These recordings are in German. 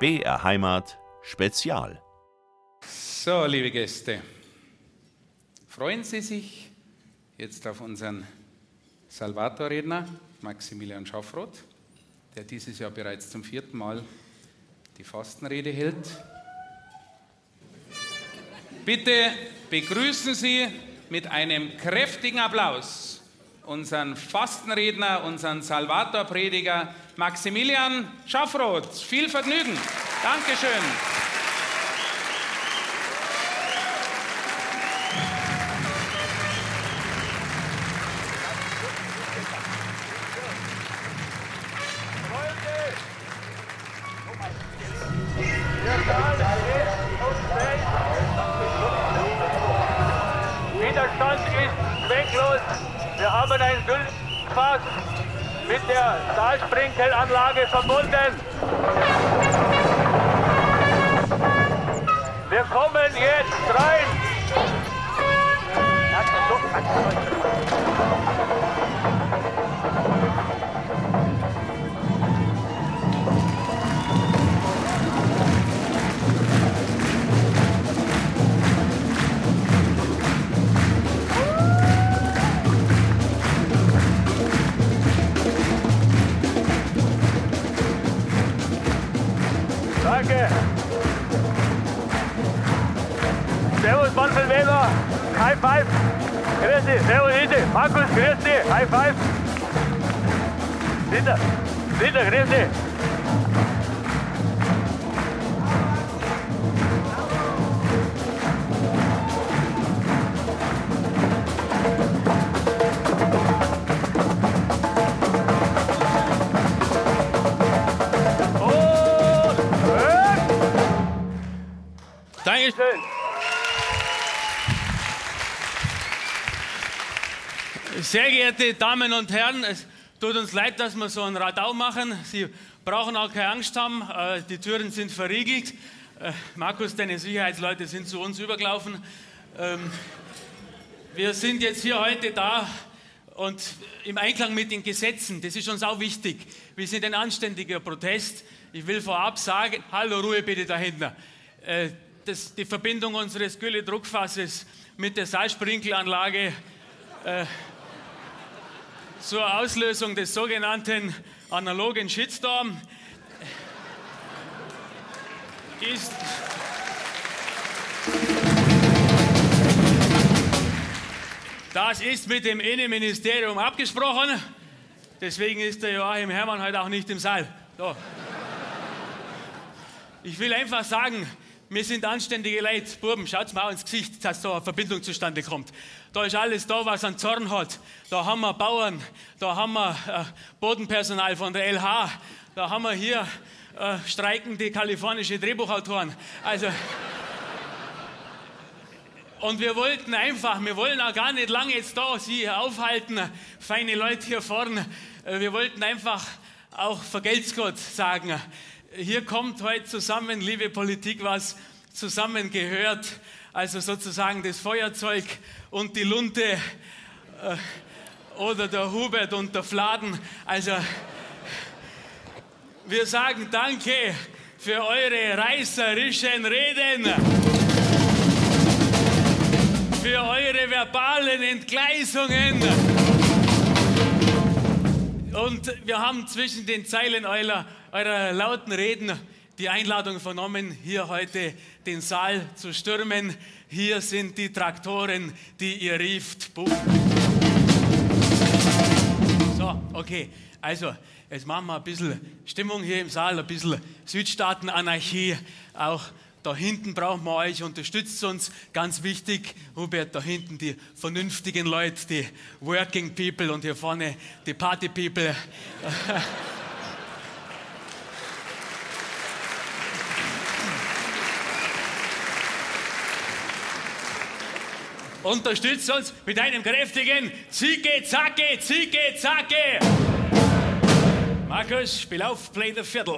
BR Heimat Spezial. So, liebe Gäste, freuen Sie sich jetzt auf unseren Salvator-Redner Maximilian Schaffroth, der dieses Jahr bereits zum 4. Mal die Fastenrede hält. Bitte begrüßen Sie mit einem kräftigen Applaus unseren Fastenredner, unseren Salvator-Prediger Maximilian Schaffroth. Viel Vergnügen. Dankeschön. Widerstand ist zwecklos. Wir haben ein Sülfass mit der Saalsprinkelanlage verbunden. Wir kommen jetzt rein. Danke. Servus, Manfred Weber. High five. Grüß dich. Servus, Ide. Markus, grüß dich. High five. Dieter, grüß dich. Dankeschön. Sehr geehrte Damen und Herren, es tut uns leid, dass wir so ein Radau machen. Sie brauchen auch keine Angst haben, die Türen sind verriegelt. Markus, deine Sicherheitsleute sind zu uns übergelaufen. Wir sind jetzt hier heute da und im Einklang mit den Gesetzen, das ist uns auch wichtig. Wir sind ein anständiger Protest. Ich will vorab sagen, hallo, Ruhe bitte da hinten. Die Verbindung unseres Gülle-Druckfasses mit der Saalsprinkelanlage zur Auslösung des sogenannten analogen Shitstorm ist mit dem Innenministerium abgesprochen. Deswegen ist der Joachim Herrmann heute auch nicht im Saal. So. Ich will einfach sagen, wir sind anständige Leute. Buben, schaut's mal ins Gesicht, dass da eine Verbindung zustande kommt. Da ist alles da, was einen Zorn hat. Da haben wir Bauern, da haben wir Bodenpersonal von der LH, da haben wir hier streikende kalifornische Drehbuchautoren. Also, und wir wollen auch gar nicht lange jetzt da Sie aufhalten, feine Leute hier vorne. Wir wollten einfach auch vergelt's Gott sagen. Hier kommt heute zusammen, liebe Politik, was zusammengehört. Also sozusagen das Feuerzeug und die Lunte oder der Hubert und der Fladen. Also wir sagen Danke für eure reißerischen Reden, für eure verbalen Entgleisungen. Und wir haben zwischen den Zeilen eurer lauten Reden die Einladung vernommen, hier heute den Saal zu stürmen. Hier sind die Traktoren, die ihr rieft. So, okay. Also, jetzt machen wir ein bisschen Stimmung hier im Saal, ein bisschen Südstaaten-Anarchie. Auch da hinten brauchen wir euch, unterstützt uns. Ganz wichtig, Hubert, da hinten die vernünftigen Leute, die Working People und hier vorne die Party People. Unterstützt uns mit einem kräftigen Zicke, Zacke, Zicke, Zacke. Markus, spiel auf, play the fiddle.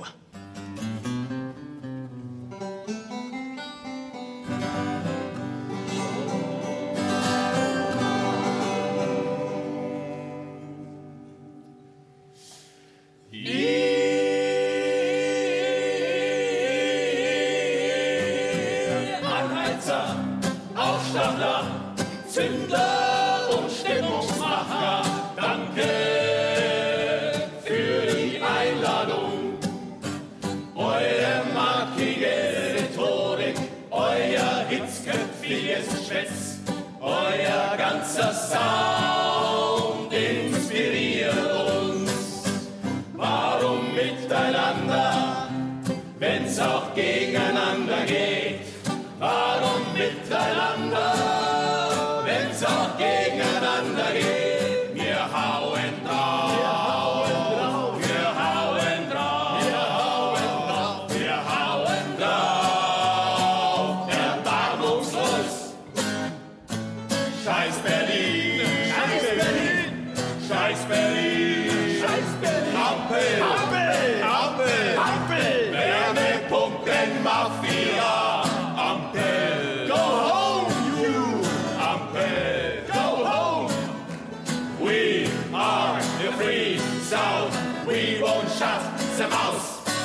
gegeneinander geht. Warum miteinander, wenn's auch gegeneinander geht? Wir hauen drauf, wir hauen drauf, wir hauen drauf, wir hauen drauf. Erbarmungslos. Scheiß Berlin, Scheiß Berlin, Scheiß Berlin, Scheiß Berlin. Ampel, Ampel, Ampel, Ampel. Wärmepumpen-Mafia. Ampel, go home, you. Ampel, go home. We are the free South. We won't shut them out.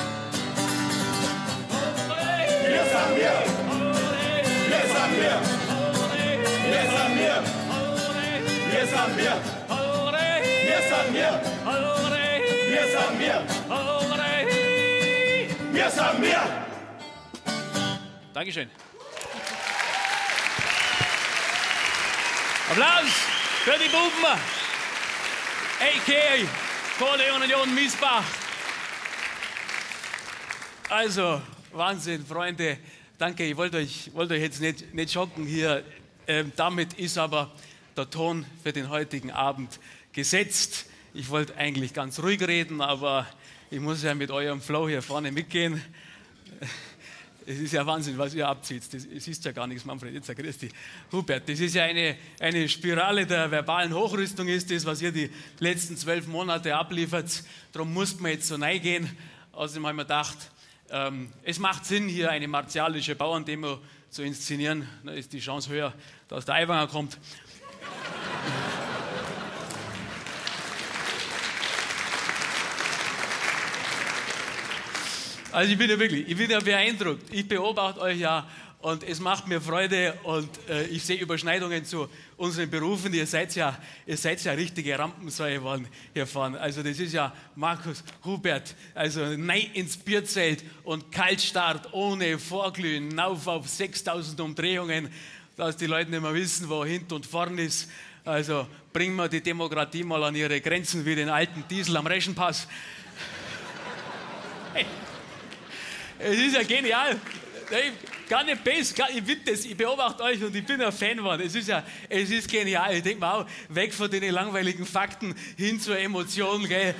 Wir sind wir. Wir sind wir. Wir sind wir. Wir sind wir. Wir sind wir. Wir sind wir. Wir sind wir. Dankeschön. Applaus für die Buben. A.K.A. Kohle Union Miesbach. Also, Wahnsinn, Freunde. Danke, ich wollte euch jetzt nicht schocken hier. Damit ist aber der Ton für den heutigen Abend gesetzt. Ich wollte eigentlich ganz ruhig reden, aber ich muss ja mit eurem Flow hier vorne mitgehen. Es ist ja Wahnsinn, was ihr abzieht. Es ist ja gar nichts, Manfred, jetzt grüß dich. Hubert, das ist ja eine Spirale der verbalen Hochrüstung, ist das, was ihr die letzten 12 Monate abliefert. Darum musste man jetzt so reingehen. Außerdem haben wir gedacht, es macht Sinn, hier eine martialische Bauerndemo zu inszenieren. Da ist die Chance höher, dass der Aiwanger kommt. Also ich bin ja beeindruckt. Ich beobachte euch ja und es macht mir Freude und ich sehe Überschneidungen zu unseren Berufen. Ihr seid ja richtige Rampensäue geworden hier vorne. Also das ist ja Markus, Hubert, also rein ins Bierzelt und Kaltstart ohne Vorglühen, auf 6000 Umdrehungen, dass die Leute nicht mehr wissen, wo hinten und vorn ist. Also bringen wir die Demokratie mal an ihre Grenzen wie den alten Diesel am Reschenpass. Hey. Es ist ja genial. Gar nicht besser. Ich beobachte euch und ich bin ein Fan geworden. Es ist genial. Ich denke mir auch, weg von den langweiligen Fakten hin zur Emotion. Gell?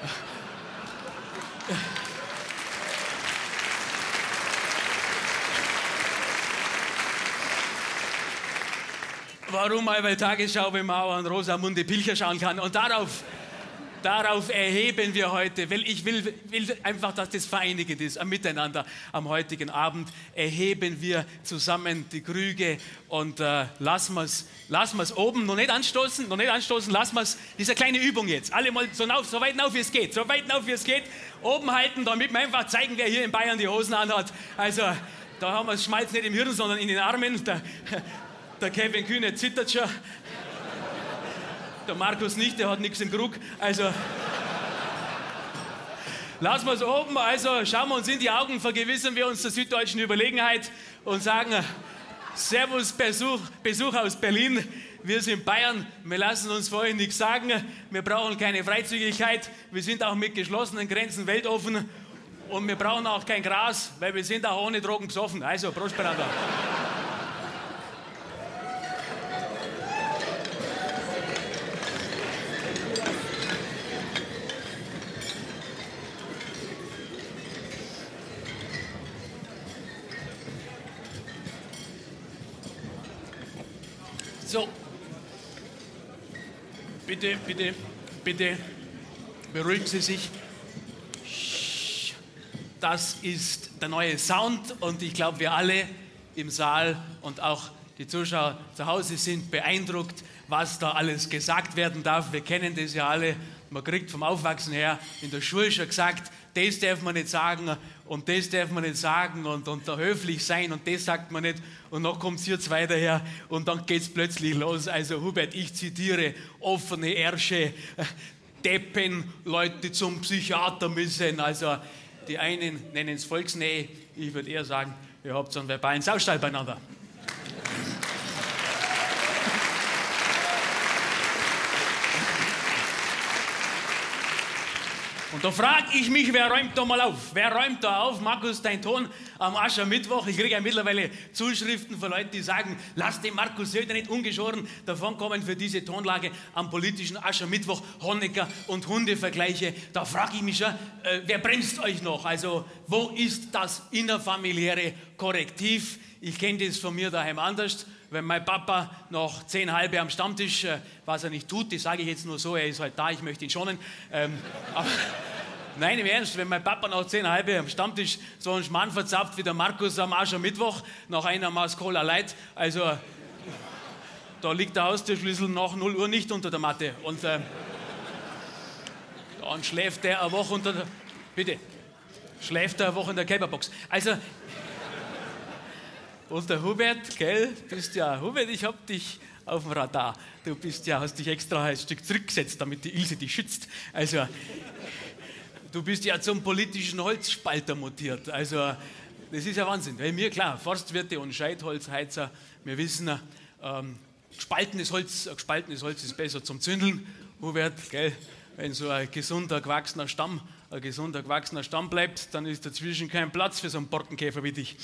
Warum? Weil Tagesschau, wenn man auch an Rosamunde Pilcher schauen kann. Und darauf erheben wir heute, weil ich will einfach, dass das vereinigend ist, am Miteinander am heutigen Abend. Erheben wir zusammen die Krüge und lassen wir es oben, noch nicht anstoßen, lassen wir es, diese kleine Übung jetzt, alle mal so weit auf wie es geht, oben halten, damit wir einfach zeigen, wer hier in Bayern die Hosen anhat. Also, da haben wir das Schmalz nicht im Hirn, sondern in den Armen. Der Kevin Kühne zittert schon. Der Markus nicht, der hat nichts im Krug. Also, lassen wir es oben. Also, schauen wir uns in die Augen, vergewissern wir uns der süddeutschen Überlegenheit und sagen: Servus, Besuch aus Berlin. Wir sind Bayern, wir lassen uns vorhin nichts sagen. Wir brauchen keine Freizügigkeit. Wir sind auch mit geschlossenen Grenzen weltoffen. Und wir brauchen auch kein Gras, weil wir sind auch ohne Drogen besoffen. Also, Prost beieinander. So, bitte, beruhigen Sie sich. Das ist der neue Sound und ich glaube, wir alle im Saal und auch die Zuschauer zu Hause sind beeindruckt, was da alles gesagt werden darf. Wir kennen das ja alle. Man kriegt vom Aufwachsen her in der Schule schon gesagt, das darf man nicht sagen und das darf man nicht sagen und da höflich sein und das sagt man nicht und noch kommt es hier zwei daher und dann geht es plötzlich los. Also Hubert, ich zitiere, offene Ärsche, Deppen, Leute, die zum Psychiater müssen. Also die einen nennen es Volksnähe, ich würde eher sagen, ihr habt so einen verbalen Saustall beieinander. Und da frage ich mich, wer räumt da mal auf? Wer räumt da auf? Markus, dein Ton am Aschermittwoch. Ich kriege ja mittlerweile Zuschriften von Leuten, die sagen, lass den Markus Söder nicht ungeschoren davonkommen für diese Tonlage am politischen Aschermittwoch, Honecker und Hundevergleiche. Da frage ich mich schon, wer bremst euch noch? Also wo ist das innerfamiliäre Korrektiv? Ich kenne das von mir daheim anders. Wenn mein Papa noch 10 halbe am Stammtisch, was er nicht tut, das sage ich jetzt nur so, er ist halt da, ich möchte ihn schonen. Aber nein, im Ernst, wenn mein Papa noch 10 halbe am Stammtisch so einen Schmarrn verzapft wie der Markus am Aschermittwoch, nach einer Maß Cola Light, also da liegt der Haustürschlüssel nach 0 Uhr nicht unter der Matte. Und dann schläft der eine Woche unter der... Bitte, schläft er eine Woche in der Kälberbox. Also... Und der Hubert, gell, bist ja, Hubert, ich hab dich auf dem Radar. Du bist ja, hast dich extra ein Stück zurückgesetzt, damit die Ilse dich schützt. Also, du bist ja zum politischen Holzspalter mutiert. Also, das ist ja Wahnsinn. Weil mir, klar, Forstwirte und Scheitholzheizer, wir wissen, gespaltenes Holz ist besser zum Zündeln. Hubert, gell, wenn so ein gesunder, gewachsener Stamm bleibt, dann ist dazwischen kein Platz für so einen Borkenkäfer wie dich.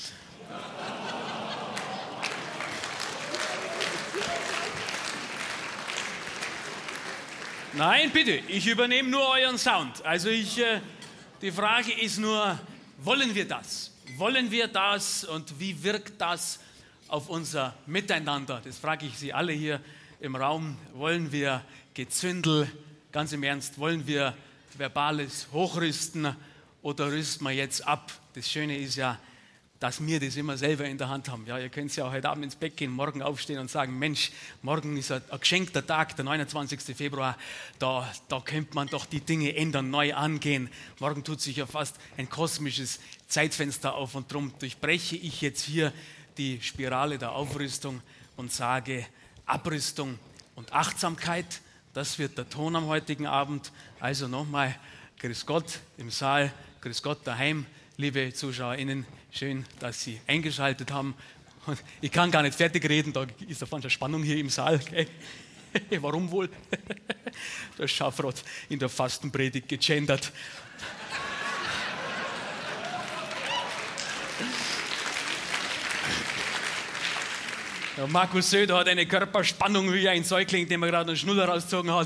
Nein, bitte, ich übernehme nur euren Sound. Also die Frage ist nur, wollen wir das? Wollen wir das und wie wirkt das auf unser Miteinander? Das frage ich Sie alle hier im Raum. Wollen wir Gezündel, ganz im Ernst, wollen wir verbales Hochrüsten oder rüsten wir jetzt ab? Das Schöne ist ja, dass wir das immer selber in der Hand haben. Ja, ihr könnt ja auch heute Abend ins Bett gehen, morgen aufstehen und sagen, Mensch, morgen ist ein geschenkter Tag, der 29. Februar, da könnte man doch die Dinge ändern, neu angehen. Morgen tut sich ja fast ein kosmisches Zeitfenster auf und darum durchbreche ich jetzt hier die Spirale der Aufrüstung und sage Abrüstung und Achtsamkeit. Das wird der Ton am heutigen Abend. Also nochmal, grüß Gott im Saal, grüß Gott daheim, liebe ZuschauerInnen. Schön, dass Sie eingeschaltet haben. Und ich kann gar nicht fertig reden, da ist davon schon Spannung hier im Saal. Okay? Warum wohl? Der Schafrott in der Fastenpredigt gegendert. Der Markus Söder hat eine Körperspannung wie ein Säugling, dem er gerade einen Schnuller rausgezogen hat.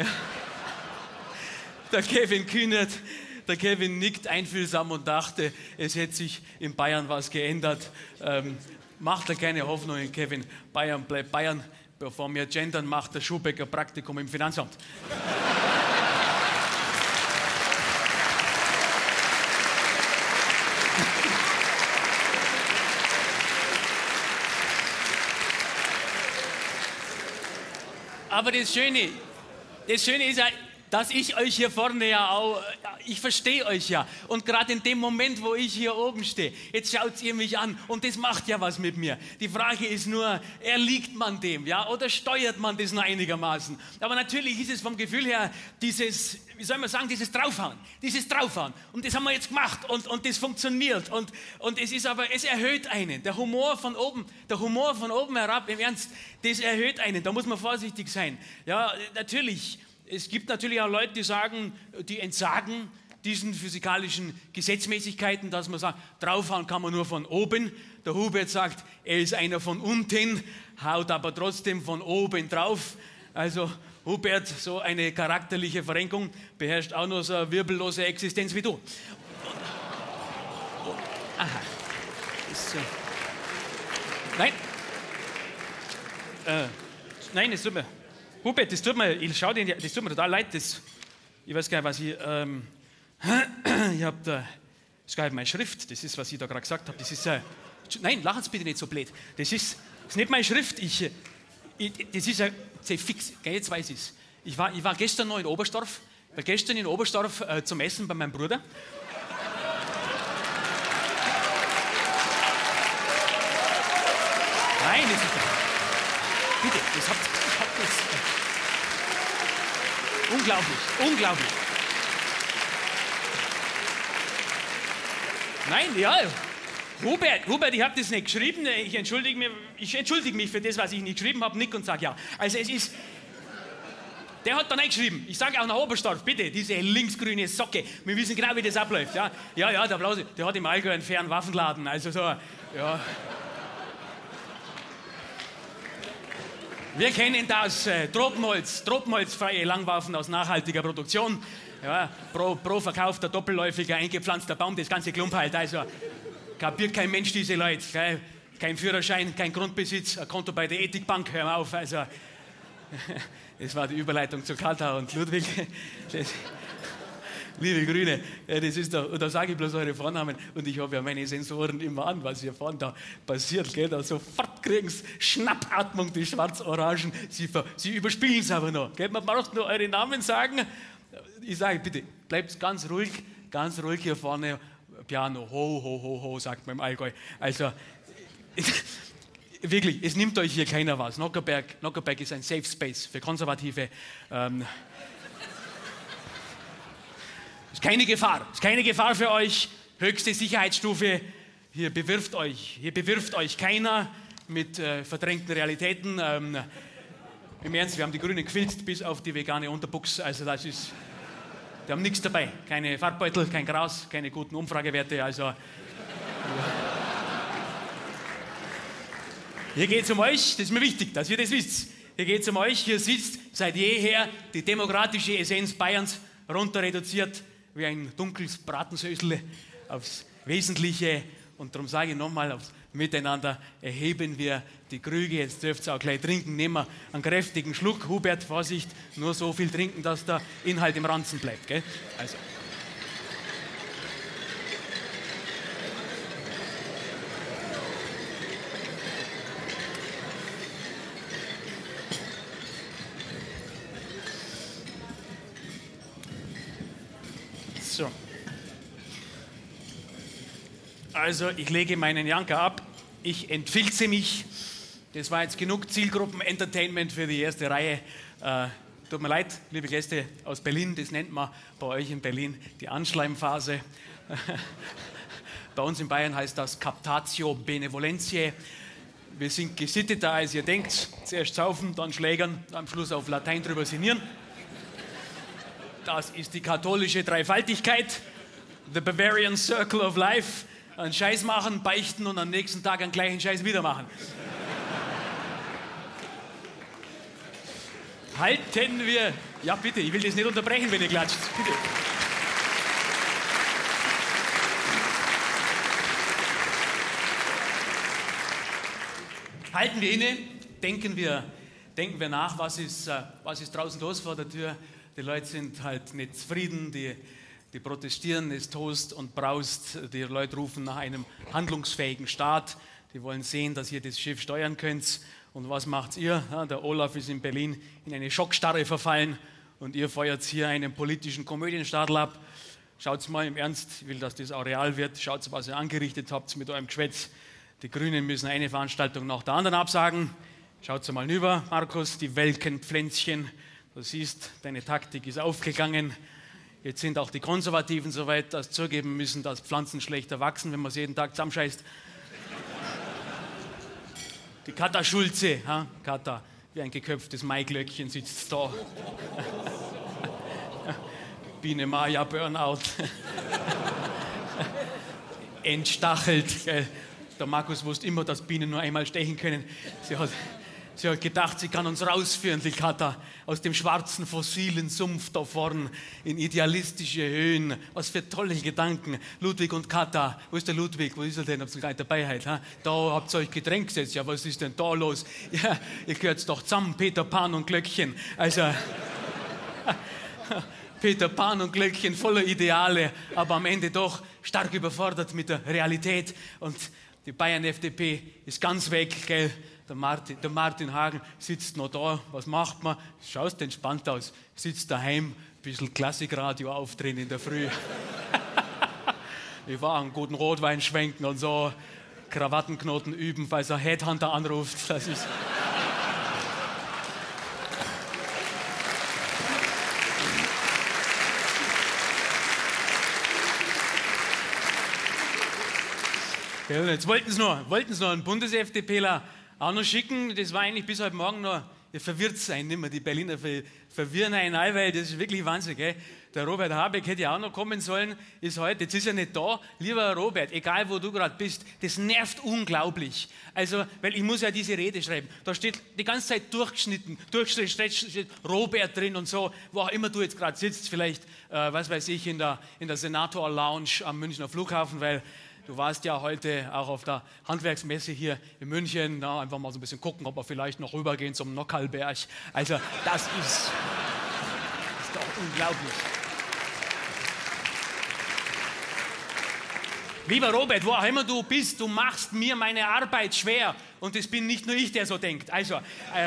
Der Kevin Kühnert. Der Kevin nickt einfühlsam und dachte, es hätte sich in Bayern was geändert. Macht er keine Hoffnung, Kevin. Bayern bleibt Bayern. Bevor wir gendern, macht der Schubecker Praktikum im Finanzamt. Aber das Schöne ist ja, dass ich euch hier vorne ja auch, ich verstehe euch ja. Und gerade in dem Moment, wo ich hier oben stehe, jetzt schaut ihr mich an und das macht ja was mit mir. Die Frage ist nur, erliegt man dem, ja, oder steuert man das nur einigermaßen? Aber natürlich ist es vom Gefühl her dieses, wie soll man sagen, dieses Draufhauen. Und das haben wir jetzt gemacht und das funktioniert. Und es ist aber, es erhöht einen. Der Humor von oben herab, im Ernst, das erhöht einen. Da muss man vorsichtig sein. Ja, natürlich. Es gibt natürlich auch Leute, die sagen, die entsagen diesen physikalischen Gesetzmäßigkeiten, dass man sagt, draufhauen kann man nur von oben. Der Hubert sagt, er ist einer von unten, haut aber trotzdem von oben drauf. Also Hubert, so eine charakterliche Verrenkung, beherrscht auch nur so eine wirbellose Existenz wie du. Aha. So. Nein. Nein, es tut mir... Hubert, das tut mir total leid. Ich weiß gar nicht, was ich habe da, das ist gar nicht meine Schrift, das ist, was ich da gerade gesagt habe. Das ist, nein, lachen Sie bitte nicht so blöd. Das ist nicht meine Schrift. Das ist sehr fix. Jetzt weiß ich es. Ich war gestern noch in Oberstdorf, zum Essen bei meinem Bruder. Nein, das ist... Bitte, das habt ihr... Unglaublich. Nein, ja. Hubert, ich habe das nicht geschrieben. Ich entschuldige mich für das, was ich nicht geschrieben habe. Nick und sage ja. Also es ist... Der hat dann eingeschrieben, ich sage auch nach Oberstdorf, bitte, diese linksgrüne Socke, wir wissen genau, wie das abläuft. Ja, der Blause, der hat im Allgäu einen fairen Waffenladen, also so, ja. Wir kennen das, tropenholzfreie Langwaffen aus nachhaltiger Produktion. Ja, pro verkaufter, doppelläufiger, eingepflanzter Baum, das ganze Klump halt. Also kapiert kein Mensch diese Leute. Gell? Kein Führerschein, kein Grundbesitz, ein Konto bei der Ethikbank, hör mal auf. Also, das war die Überleitung zu Kata und Ludwig. Liebe Grüne, das ist da sage ich bloß eure Vornamen und ich habe ja meine Sensoren immer an, was hier vorne da passiert. Gell? Da sofort kriegen sie Schnappatmung, die Schwarz-Orangen. Sie überspielen es aber noch. Gell? Man braucht nur eure Namen sagen. Ich sage, bitte, bleibt ganz ruhig hier vorne. Piano, ho, ho, ho, ho, sagt man im Allgäu. Also, wirklich, es nimmt euch hier keiner was. Nockerberg ist ein Safe Space für Konservative. Ist keine Gefahr für euch. Höchste Sicherheitsstufe. Hier bewirft euch keiner mit verdrängten Realitäten. Im Ernst, wir haben die Grünen gefilzt bis auf die vegane Unterbuchs. Also das ist, die haben nichts dabei. Keine Farbbeutel, kein Gras, keine guten Umfragewerte. Also hier geht es um euch. Das ist mir wichtig, dass ihr das wisst. Hier geht es um euch. Hier sitzt seit jeher die demokratische Essenz Bayerns runter reduziert wie ein dunkles Bratensösle aufs Wesentliche. Und darum sage ich nochmal, aufs Miteinander erheben wir die Krüge. Jetzt dürft ihr auch gleich trinken. Nehmen wir einen kräftigen Schluck. Hubert, Vorsicht, nur so viel trinken, dass der Inhalt im Ranzen bleibt. Gell? Also. So. Also, ich lege meinen Janker ab, ich entfilze mich. Das war jetzt genug Zielgruppen-Entertainment für die erste Reihe. Tut mir leid, liebe Gäste aus Berlin, das nennt man bei euch in Berlin die Anschleimphase. Bei uns in Bayern heißt das Captatio Benevolentiae. Wir sind gesitteter, als ihr denkt. Zuerst saufen, dann schlägern, am Schluss auf Latein drüber sinnieren. Das ist die katholische Dreifaltigkeit, the Bavarian Circle of Life. Einen Scheiß machen, beichten und am nächsten Tag einen gleichen Scheiß wieder machen. Halten wir... Ja, bitte, ich will das nicht unterbrechen, wenn ihr klatscht. Bitte. Halten wir inne, denken wir nach, was ist draußen los vor der Tür. Die Leute sind halt nicht zufrieden, die protestieren, es tost und braust. Die Leute rufen nach einem handlungsfähigen Staat. Die wollen sehen, dass ihr das Schiff steuern könnt. Und was macht ihr? Ja, der Olaf ist in Berlin in eine Schockstarre verfallen und ihr feuert hier einen politischen Komödienstadel ab. Schaut mal im Ernst, ich will, dass das auch real wird. Schaut, was ihr angerichtet habt mit eurem Geschwätz. Die Grünen müssen eine Veranstaltung nach der anderen absagen. Schaut mal rüber, Markus, die welken Pflänzchen. Du siehst, deine Taktik ist aufgegangen. Jetzt sind auch die Konservativen so weit, dass sie zugeben müssen, dass Pflanzen schlechter wachsen, wenn man sie jeden Tag zusammenscheißt. Die Kata Schulze, Kata, wie ein geköpftes Maiglöckchen sitzt da. Biene Maya Burnout. Entstachelt. Der Markus wusste immer, dass Bienen nur einmal stechen können. Sie hat gedacht, sie kann uns rausführen, die Kata, aus dem schwarzen, fossilen Sumpf da vorn in idealistische Höhen. Was für tolle Gedanken. Ludwig und Kata. Wo ist der Ludwig? Wo ist er denn? Habt ihr gar nicht dabei heute? Da habt ihr euch Getränk gesetzt. Ja, was ist denn da los? Ja, ihr gehört doch zusammen, Peter Pan und Glöckchen. Also, Peter Pan und Glöckchen voller Ideale, aber am Ende doch stark überfordert mit der Realität. Und die Bayern-FDP ist ganz weg, gell? Der Martin Hagen sitzt noch da. Was macht man? Schaust entspannt aus. Sitzt daheim, ein bisschen Klassikradio aufdrehen in der Früh. Ich war einen guten Rotwein schwenken und so. Krawattenknoten üben, falls er Headhunter anruft. Das ist... Ja, jetzt wollten sie noch einen Bundes-FDPler auch noch schicken. Das war eigentlich bis heute Morgen noch verwirrt sein, nicht mehr. Die Berliner verwirren einen all, weil das ist wirklich Wahnsinn, gell? Der Robert Habeck hätte ja auch noch kommen sollen, ist heute, jetzt ist er nicht da. Lieber Robert, egal wo du gerade bist, das nervt unglaublich. Also, weil ich muss ja diese Rede schreiben. Da steht die ganze Zeit durchgeschnitten steht Robert drin und so, wo auch immer du jetzt gerade sitzt, vielleicht, was weiß ich, in der Senator Lounge am Münchner Flughafen, weil du warst ja heute auch auf der Handwerksmesse hier in München, na, einfach mal so ein bisschen gucken, ob wir vielleicht noch rübergehen zum Nockhalberg. Also, das ist doch unglaublich. Lieber Robert, wo auch immer du bist, du machst mir meine Arbeit schwer. Und das bin nicht nur ich, der so denkt. Also,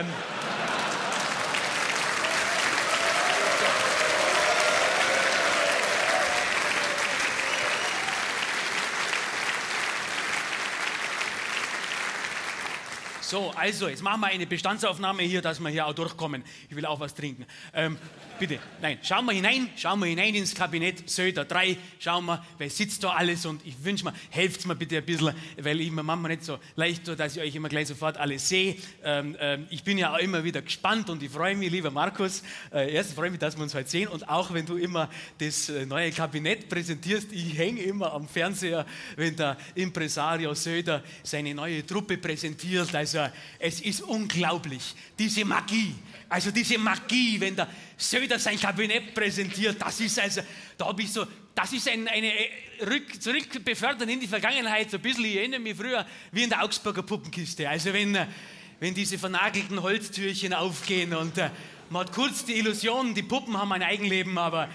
jetzt machen wir eine Bestandsaufnahme hier, dass wir hier auch durchkommen. Ich will auch was trinken. Bitte, nein, schauen wir hinein ins Kabinett Söder 3, schauen wir, wer sitzt da alles und ich wünsche mir, helft mir bitte ein bisschen, weil ich mir manchmal nicht so leicht tue, dass ich euch immer gleich sofort alles sehe. Ich bin ja auch immer wieder gespannt und ich freue mich, lieber Markus, erstens freue ich mich, dass wir uns heute sehen und auch, wenn du immer das neue Kabinett präsentierst, ich hänge immer am Fernseher, wenn der Impresario Söder seine neue Truppe präsentiert, also es ist unglaublich, diese Magie, wenn der Söder sein Kabinett präsentiert, das ist also, da habe ich so, das ist eine Zurückbefördern in die Vergangenheit, so ein bisschen, ich erinnere mich früher, wie in der Augsburger Puppenkiste, also wenn diese vernagelten Holztürchen aufgehen und man hat kurz die Illusion, die Puppen haben ein Eigenleben, aber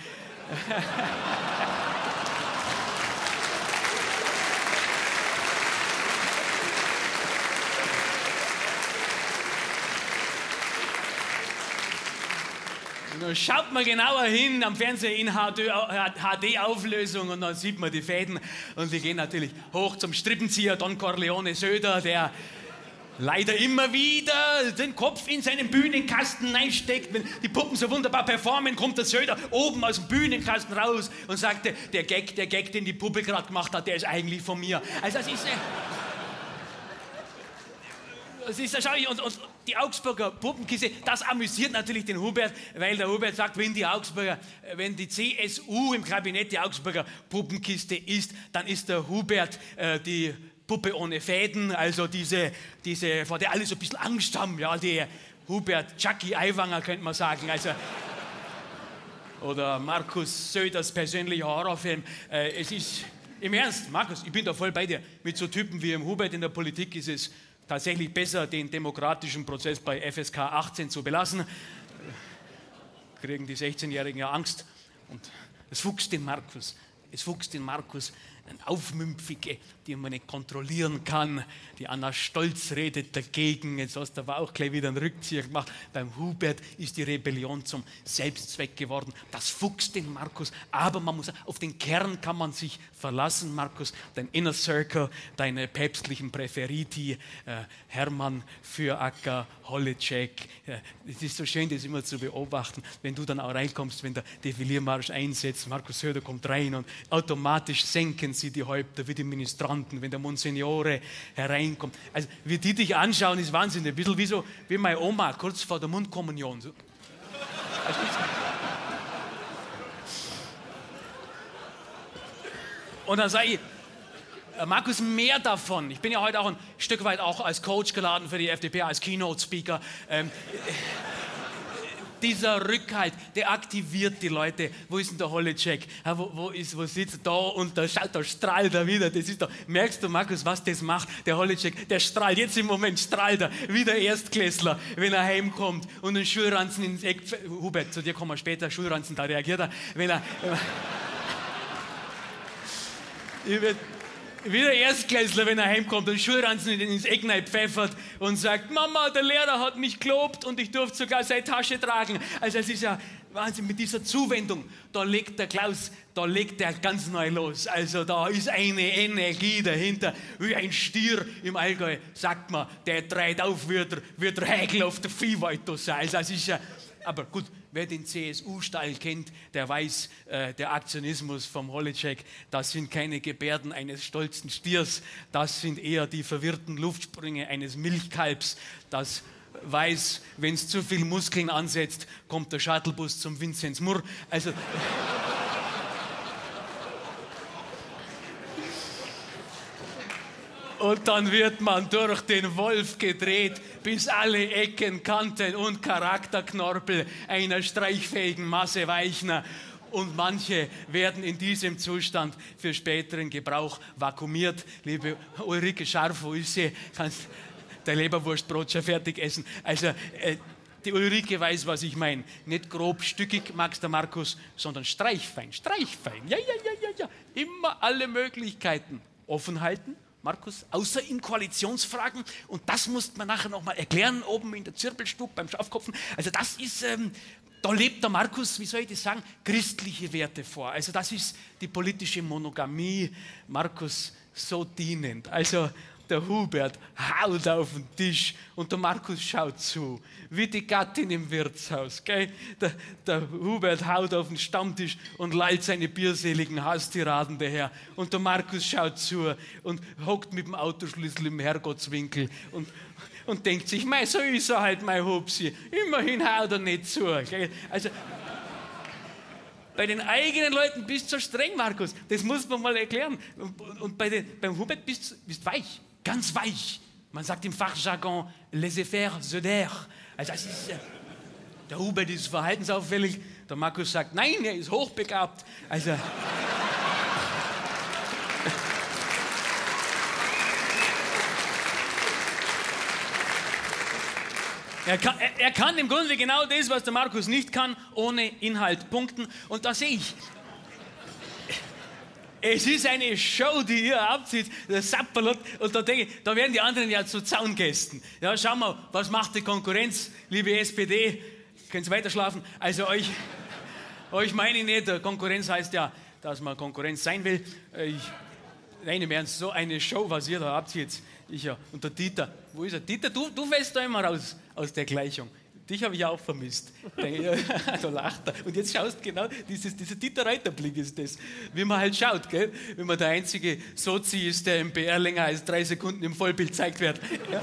dann schaut man genauer hin am Fernseher in HD-Auflösung und dann sieht man die Fäden und die gehen natürlich hoch zum Strippenzieher Don Corleone Söder, der leider immer wieder den Kopf in seinen Bühnenkasten reinsteckt. Wenn die Puppen so wunderbar performen, kommt der Söder oben aus dem Bühnenkasten raus und sagt, der Gag, den die Puppe gerade gemacht hat, der ist eigentlich von mir. Also das ist erschaulich. Und die Augsburger Puppenkiste, das amüsiert natürlich den Hubert, weil der Hubert sagt, wenn die CSU im Kabinett die Augsburger Puppenkiste ist, dann ist der Hubert die Puppe ohne Fäden, also diese, vor der alle so ein bisschen Angst haben, ja, die Hubert Chucky Aiwanger, könnte man sagen, also oder Markus Söders persönlicher Horrorfilm. Es ist im Ernst, Markus, ich bin da voll bei dir. Mit so Typen wie dem Hubert in der Politik ist es tatsächlich besser, den demokratischen Prozess bei FSK 18 zu belassen. Kriegen die 16-Jährigen ja Angst. Und es fuchst den Markus, eine Aufmümpfige, die man nicht kontrollieren kann. Die Anna Stolz redet dagegen. Jetzt hast du aber auch gleich wieder einen Rückzieher gemacht. Beim Hubert ist die Rebellion zum Selbstzweck geworden. Das fuchst den Markus. Aber man muss, auf den Kern kann man sich verlassen, Markus. Dein Inner Circle, deine päpstlichen Präferiti, Hermann Füracker, Holleczek. Es ist so schön, das immer zu beobachten. Wenn du dann auch reinkommst, wenn der Defiliermarsch einsetzt, Markus Söder kommt rein und automatisch senken sie die Häupter wie die Ministranten, wenn der Monsignore hereinkommt. Also, wie die dich anschauen, ist Wahnsinn. Ein bisschen wie meine Oma, kurz vor der Mundkommunion. So. Also, und dann sage ich, Markus, mehr davon. Ich bin ja heute auch ein Stück weit auch als Coach geladen für die FDP, als Keynote-Speaker. Dieser Rückhalt, der aktiviert die Leute. Wo ist denn der Holleczek? Wo sitzt er da und da strahlt er wieder. Das ist da. Merkst du, Markus, was das macht? Der Holleczek, der strahlt. Jetzt im Moment strahlt er. Wie der Erstklässler, wenn er heimkommt und einen Schulranzen ins Eck. Hubert, zu dir kommen wir später. Schulranzen, da reagiert er. Wie der Erstklässler, wenn er heimkommt und Schulranzen ins Eck pfeffert und sagt, Mama, der Lehrer hat mich gelobt und ich durfte sogar seine Tasche tragen. Also es ist ja Wahnsinn, mit dieser Zuwendung, da legt der Klaus, da legt er ganz neu los. Also da ist eine Energie dahinter, wie ein Stier im Allgäu, sagt man, der dreht auf, wird der Hägel auf der Viehweide sein. Also es ist ja, aber gut, wer den CSU-Stall kennt, der weiß, der Aktionismus vom Holleczek, das sind keine Gebärden eines stolzen Stiers, das sind eher die verwirrten Luftsprünge eines Milchkalbs, das weiß, wenn es zu viel Muskeln ansetzt, kommt der Shuttlebus zum Vinzenz Murr. Also... Und dann wird man durch den Wolf gedreht, bis alle Ecken, Kanten und Charakterknorpel einer streichfähigen Masse weichen. Und manche werden in diesem Zustand für späteren Gebrauch vakuumiert. Liebe Ulrike Scharf, wo ist sie? Kannst der Leberwurstbrot schon fertig essen? Also, die Ulrike weiß, was ich meine. Nicht grob stückig, Max der Markus, sondern streichfein. Streichfein. Ja. Immer alle Möglichkeiten offen halten. Markus, außer in Koalitionsfragen, und das muss man nachher nochmal erklären, oben in der Zirbelstube beim Schafkopfen. Also das ist, da lebt der Markus, wie soll ich das sagen, christliche Werte vor. Also das ist die politische Monogamie, Markus, so dienend. Also der Hubert haut auf den Tisch und der Markus schaut zu, wie die Gattin im Wirtshaus. Gell? Der Hubert haut auf den Stammtisch und lallt seine bierseligen Hasstiraden daher. Und der Markus schaut zu und hockt mit dem Autoschlüssel im Herrgottswinkel und denkt sich, mei, so ist er halt, mein Hupsi. Immerhin haut er nicht zu. Gell? Also, bei den eigenen Leuten bist du so streng, Markus. Das muss man mal erklären. Und beim Hubert bist du weich. Ganz weich. Man sagt im Fachjargon, laissez-faire, se der. Also das ist, der Hubert ist verhaltensauffällig, der Markus sagt, nein, er ist hochbegabt. Also... Er kann im Grunde genau das, was der Markus nicht kann, ohne Inhalt punkten. Und da sehe ich... Es ist eine Show, die ihr abzieht, der Sapperlot, und da denke ich, da werden die anderen ja zu Zaungästen. Ja, schau mal, was macht die Konkurrenz, liebe SPD? Könnt ihr weiter schlafen? Also euch meine ich nicht, Konkurrenz heißt ja, dass man Konkurrenz sein will. Nein, im Ernst, so eine Show, was ihr da abzieht. Und der Dieter, wo ist er? Dieter, du fällst da immer raus aus der Gleichung. Dich habe ich auch vermisst. Da lacht er. Und jetzt schaust genau, dieser Dieter Reiterblick ist das. Wie man halt schaut, gell? Wenn man der einzige Sozi ist, der im PR länger als 3 Sekunden im Vollbild gezeigt wird. Ja.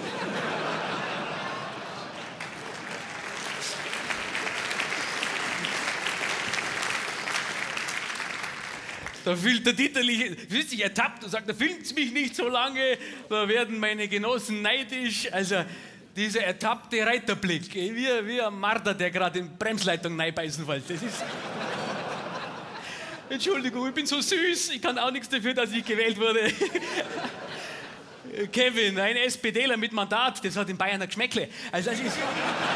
Da fühlt der Dieter sich ertappt und sagt, da filmt mich nicht so lange, da werden meine Genossen neidisch. Also dieser ertappte Reiterblick, wie ein Marder, der gerade in Bremsleitung reinbeißen wollte. Das ist... Entschuldigung, ich bin so süß, ich kann auch nichts dafür, dass ich gewählt wurde. Kevin, ein SPDler mit Mandat, das hat in Bayern ein Geschmäckle. Also das ist...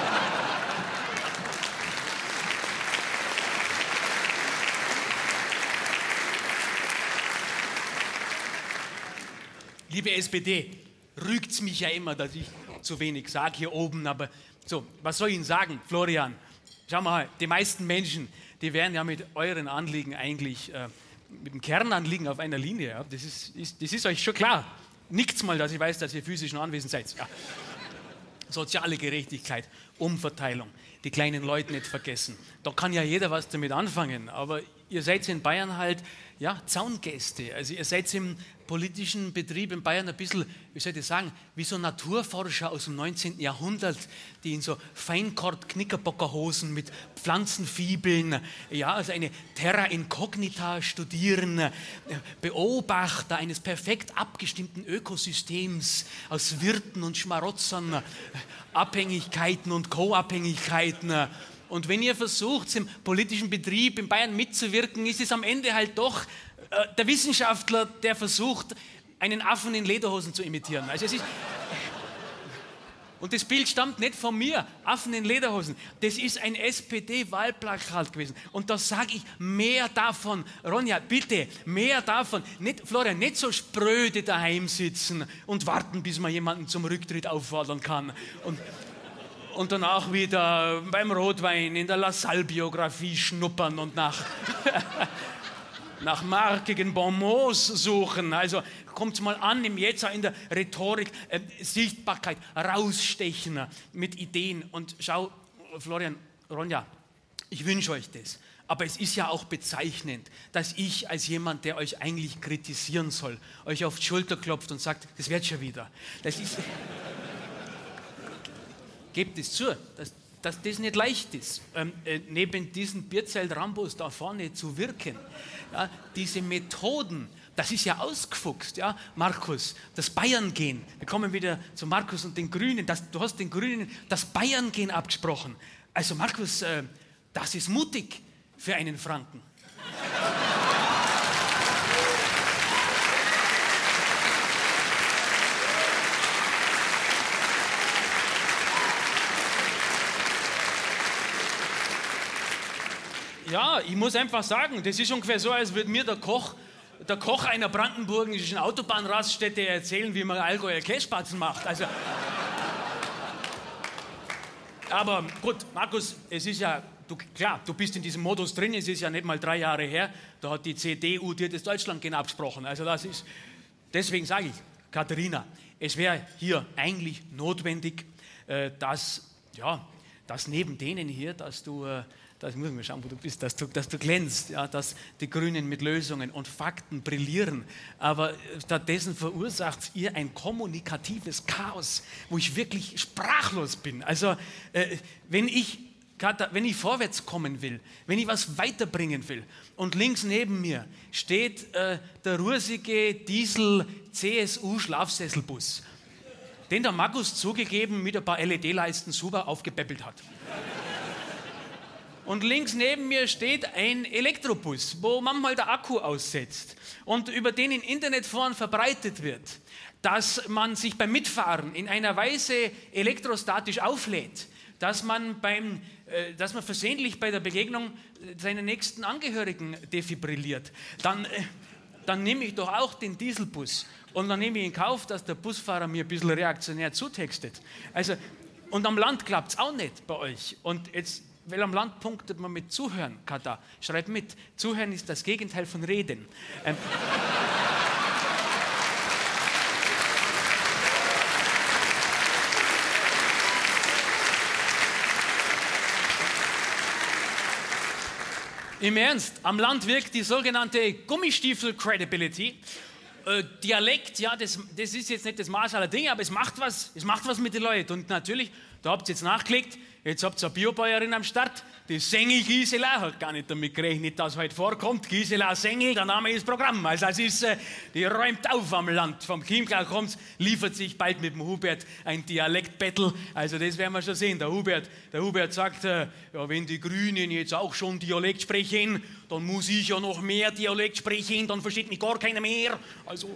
Liebe SPD, rügt's mich ja immer, dass ich zu wenig sage hier oben, aber so, was soll ich Ihnen sagen, Florian? Schau mal, die meisten Menschen, die wären ja mit euren Anliegen eigentlich, mit dem Kernanliegen auf einer Linie. Ja? Das ist euch schon klar. Nickt's mal, dass ich weiß, dass ihr physisch noch anwesend seid. Ja. Soziale Gerechtigkeit, Umverteilung, die kleinen Leute nicht vergessen. Da kann ja jeder was damit anfangen, aber ihr seid in Bayern halt, ja, Zaungäste. Also ihr seid im politischen Betrieb in Bayern ein bisschen, wie soll ich sagen, wie so Naturforscher aus dem 19. Jahrhundert, die in so Feinkord-Knickerbockerhosen mit Pflanzenfibeln, ja, also eine Terra Incognita studieren, Beobachter eines perfekt abgestimmten Ökosystems aus Wirten und Schmarotzern, Abhängigkeiten und Co-Abhängigkeiten. Und wenn ihr versucht, im politischen Betrieb in Bayern mitzuwirken, ist es am Ende halt doch der Wissenschaftler, der versucht, einen Affen in Lederhosen zu imitieren. Also es ist... Und das Bild stammt nicht von mir, Affen in Lederhosen. Das ist ein SPD-Wahlplakat gewesen. Und da sage ich, mehr davon. Ronja, bitte, mehr davon. Nicht, Florian, nicht so spröde daheim sitzen und warten, bis man jemanden zum Rücktritt auffordern kann. Und danach wieder beim Rotwein in der LaSalle-Biografie schnuppern und nach markigen Bonmots suchen. Also kommt mal an im Jetzt, in der Rhetorik, Sichtbarkeit, rausstechen mit Ideen. Und schau, Florian, Ronja, ich wünsche euch das. Aber es ist ja auch bezeichnend, dass ich als jemand, der euch eigentlich kritisieren soll, euch auf die Schulter klopft und sagt, das wird schon wieder. Das ist... gebt es zu, dass das nicht leicht ist, neben diesen Bierzelt-Rambos da vorne zu wirken. Ja, diese Methoden, das ist ja ausgefuchst, ja, Markus, das Bayern-Gehen. Wir kommen wieder zu Markus und den Grünen. Du hast den Grünen das Bayern-Gehen abgesprochen. Also Markus, das ist mutig für einen Franken. Ja, ich muss einfach sagen, das ist ungefähr so, als würde mir der Koch einer brandenburgischen Autobahnraststätte erzählen, wie man Allgäuer Kässpatzen macht. Also, aber gut, Markus, es ist ja, du bist in diesem Modus drin, es ist ja nicht mal 3 Jahre her, da hat die CDU dir das Deutschlandgehen abgesprochen. Also deswegen sage ich, Katharina, es wäre hier eigentlich notwendig, dass neben denen hier, das muss ich mal schauen, wo du bist, dass du glänzt, ja, dass die Grünen mit Lösungen und Fakten brillieren. Aber stattdessen verursacht ihr ein kommunikatives Chaos, wo ich wirklich sprachlos bin. Also wenn ich vorwärts kommen will, wenn ich was weiterbringen will und links neben mir steht der rursige Diesel-CSU-Schlafsesselbus, den der Markus zugegeben mit ein paar LED-Leisten super aufgepäppelt hat. Und links neben mir steht ein Elektrobus, wo manchmal der Akku aussetzt und über den in Internetforen verbreitet wird, dass man sich beim Mitfahren in einer Weise elektrostatisch auflädt, dass man versehentlich bei der Begegnung seinen nächsten Angehörigen defibrilliert. Dann nehme ich doch auch den Dieselbus und dann nehme ich in Kauf, dass der Busfahrer mir ein bisschen reaktionär zutextet. Also, und am Land klappt es auch nicht bei euch. Und jetzt, weil am Land punktet man mit Zuhören, Kata. Schreib mit. Zuhören ist das Gegenteil von Reden. Im Ernst, am Land wirkt die sogenannte Gummistiefel-Credibility. Dialekt, ja, das ist jetzt nicht das Maß aller Dinge, aber es macht was mit den Leuten. Und natürlich, da habt ihr jetzt nachgelegt, jetzt habt ihr eine Biobäuerin am Start, die Sengel Gisela, hat gar nicht damit gerechnet, dass heute vorkommt. Gisela Sengel, der Name ist Programm. Also die räumt auf am Land. Vom Chiemgau kommt, liefert sich bald mit dem Hubert ein Dialektbattle. Also das werden wir schon sehen. Der Hubert sagt, ja, wenn die Grünen jetzt auch schon Dialekt sprechen, dann muss ich ja noch mehr Dialekt sprechen, dann versteht mich gar keiner mehr. Also,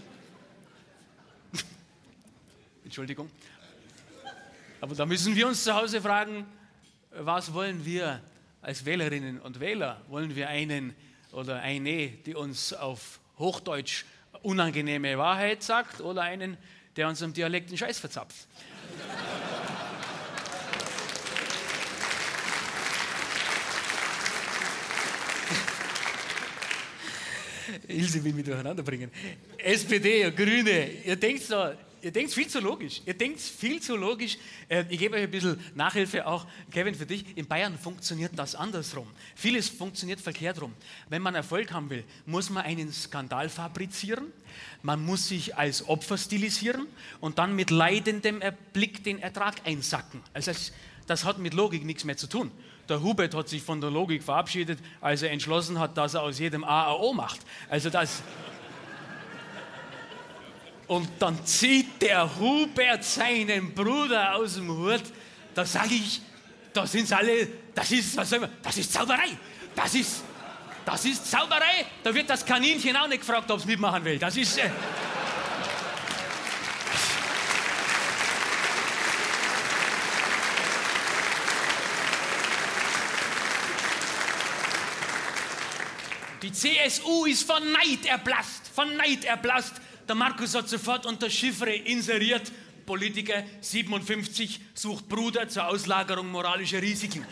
Entschuldigung. Aber da müssen wir uns zu Hause fragen, was wollen wir als Wählerinnen und Wähler? Wollen wir einen oder eine, die uns auf Hochdeutsch unangenehme Wahrheit sagt, oder einen, der uns am Dialekt den Scheiß verzapft? Ilse will mich durcheinander bringen. SPD, Grüne, ihr denkt viel zu logisch. Ich gebe euch ein bisschen Nachhilfe auch, Kevin, für dich. In Bayern funktioniert das andersrum. Vieles funktioniert verkehrt rum. Wenn man Erfolg haben will, muss man einen Skandal fabrizieren, man muss sich als Opfer stilisieren und dann mit leidendem Blick den Ertrag einsacken. Also das hat mit Logik nichts mehr zu tun. Der Hubert hat sich von der Logik verabschiedet, als er entschlossen hat, dass er aus jedem AAO macht. Also das... Und dann zieht der Hubert seinen Bruder aus dem Hut. Da sage ich, da sind sie alle, das ist Zauberei. Das ist Zauberei. Da wird das Kaninchen auch nicht gefragt, ob es mitmachen will. Das ist... Die CSU ist von Neid erblasst. Der Markus hat sofort unter Chiffre inseriert, Politiker 57 sucht Bruder zur Auslagerung moralischer Risiken.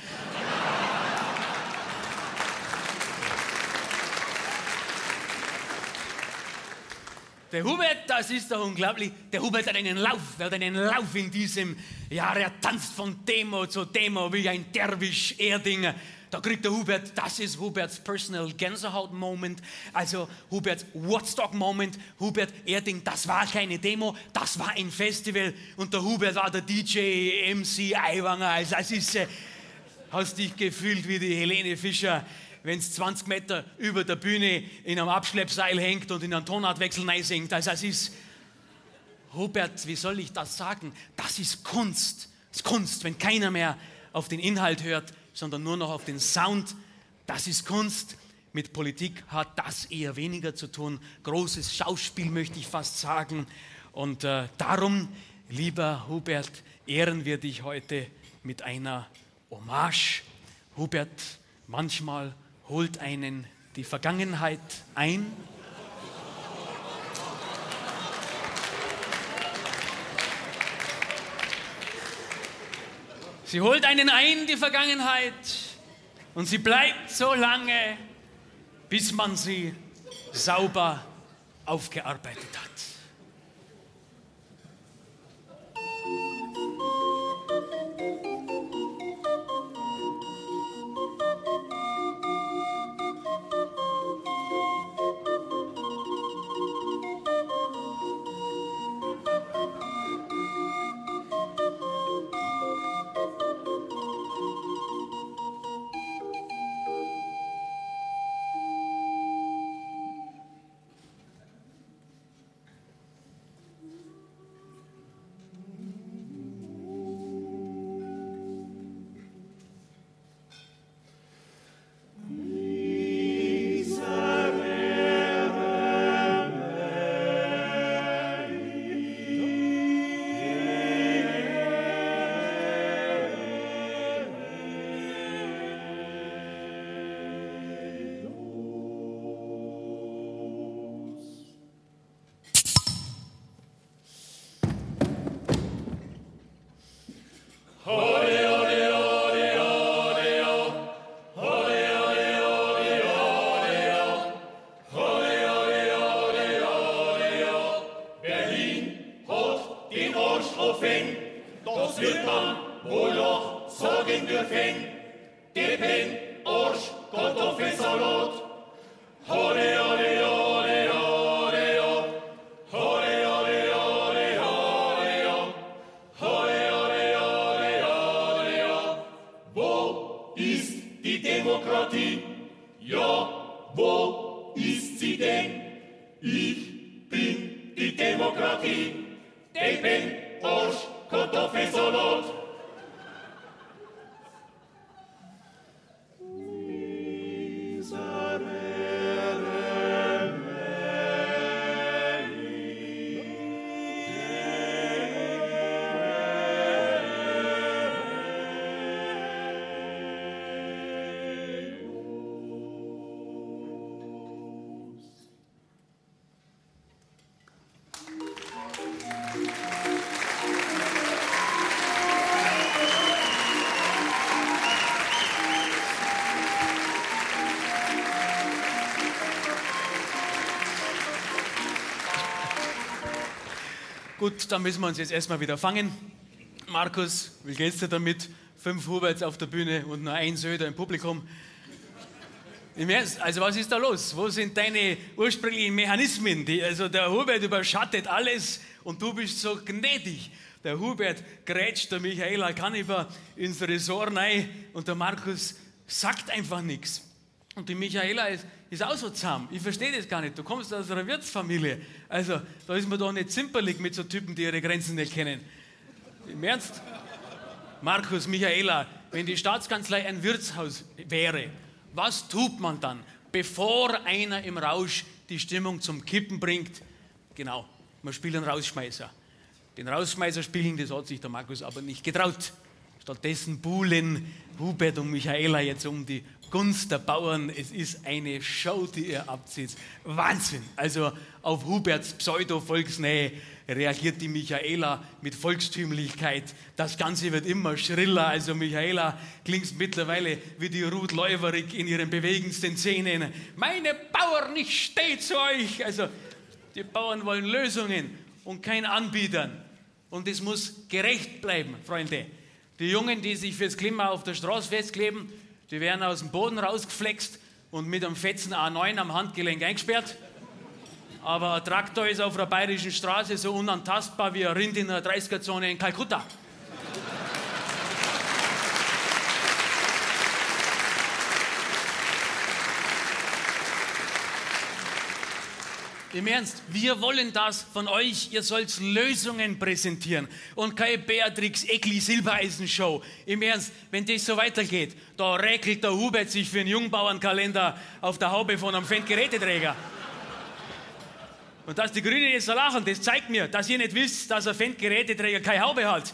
Der Hubert, das ist doch unglaublich, der Hubert hat einen Lauf in diesem Jahr. Er tanzt von Demo zu Demo wie ein Derwisch Erdinger. Da kriegt der Hubert, das ist Huberts Personal Gänsehaut-Moment, also Huberts Woodstock-Moment. Hubert, er denkt, das war keine Demo, das war ein Festival und der Hubert war der DJ, MC Aiwanger. Also es ist, hast dich gefühlt wie die Helene Fischer, wenn es 20 Meter über der Bühne in einem Abschleppseil hängt und in einen Tonartwechsel singt. Also es ist, Hubert, wie soll ich das sagen? Das ist Kunst. Das ist Kunst, wenn keiner mehr auf den Inhalt hört, sondern nur noch auf den Sound. Das ist Kunst. Mit Politik hat das eher weniger zu tun. Großes Schauspiel, möchte ich fast sagen. Und darum, lieber Hubert, ehren wir dich heute mit einer Hommage. Hubert, manchmal holt einen die Vergangenheit ein. Sie holt einen ein, die Vergangenheit, und sie bleibt so lange, bis man sie sauber aufgearbeitet hat. Das wird man wohl noch sagen dürfen. Deppen, Arsch, Kartoffelsalat. Hore, hore, hore, hore, hore, hore, hore, hore, hore, hore, hore. Wo ist die Demokratie? Ja, wo ist sie denn? Ich bin die Demokratie. Deppen, Arsch, Kartoffelsalat. Gut, dann müssen wir uns jetzt erstmal wieder fangen. Markus, wie geht's dir damit? 5 Huberts auf der Bühne und nur 1 Söder im Publikum. Im Ernst, also was ist da los? Wo sind deine ursprünglichen Mechanismen? Also der Hubert überschattet alles und du bist so gnädig. Der Hubert grätscht der Michaela Kanifer ins Ressort rein und der Markus sagt einfach nichts. Und die Michaela ist auch so zahm. Ich verstehe das gar nicht. Du kommst aus einer Wirtsfamilie. Also, da ist man doch nicht zimperlich mit so Typen, die ihre Grenzen nicht kennen. Im Ernst? Markus, Michaela, wenn die Staatskanzlei ein Wirtshaus wäre, was tut man dann, bevor einer im Rausch die Stimmung zum Kippen bringt? Genau, man spielt einen Rausschmeißer. Den Rausschmeißer spielen, das hat sich der Markus aber nicht getraut. Stattdessen buhlen Hubert und Michaela jetzt um die Gunst der Bauern. Es ist eine Show, die ihr abzieht. Wahnsinn! Also auf Huberts Pseudo-Volksnähe reagiert die Michaela mit Volkstümlichkeit. Das Ganze wird immer schriller. Also Michaela klingt mittlerweile wie die Ruth Leuwerig in ihren bewegendsten Szenen. Meine Bauern, ich stehe zu euch! Also die Bauern wollen Lösungen und kein Anbietern. Und es muss gerecht bleiben, Freunde. Die Jungen, die sich fürs Klima auf der Straße festkleben, die werden aus dem Boden rausgeflext und mit einem fetzen A9 am Handgelenk eingesperrt. Aber ein Traktor ist auf der bayerischen Straße so unantastbar wie ein Rind in einer 30er-Zone in Kalkutta. Im Ernst, wir wollen das von euch. Ihr sollt Lösungen präsentieren und keine Beatrix Eckli-Silbereisen-Show. Im Ernst, wenn das so weitergeht, da räkelt der Hubert sich für einen Jungbauernkalender auf der Haube von einem Fendt-Geräteträger. Und dass die Grünen jetzt so lachen, das zeigt mir, dass ihr nicht wisst, dass ein Fendt-Geräteträger keine Haube hat.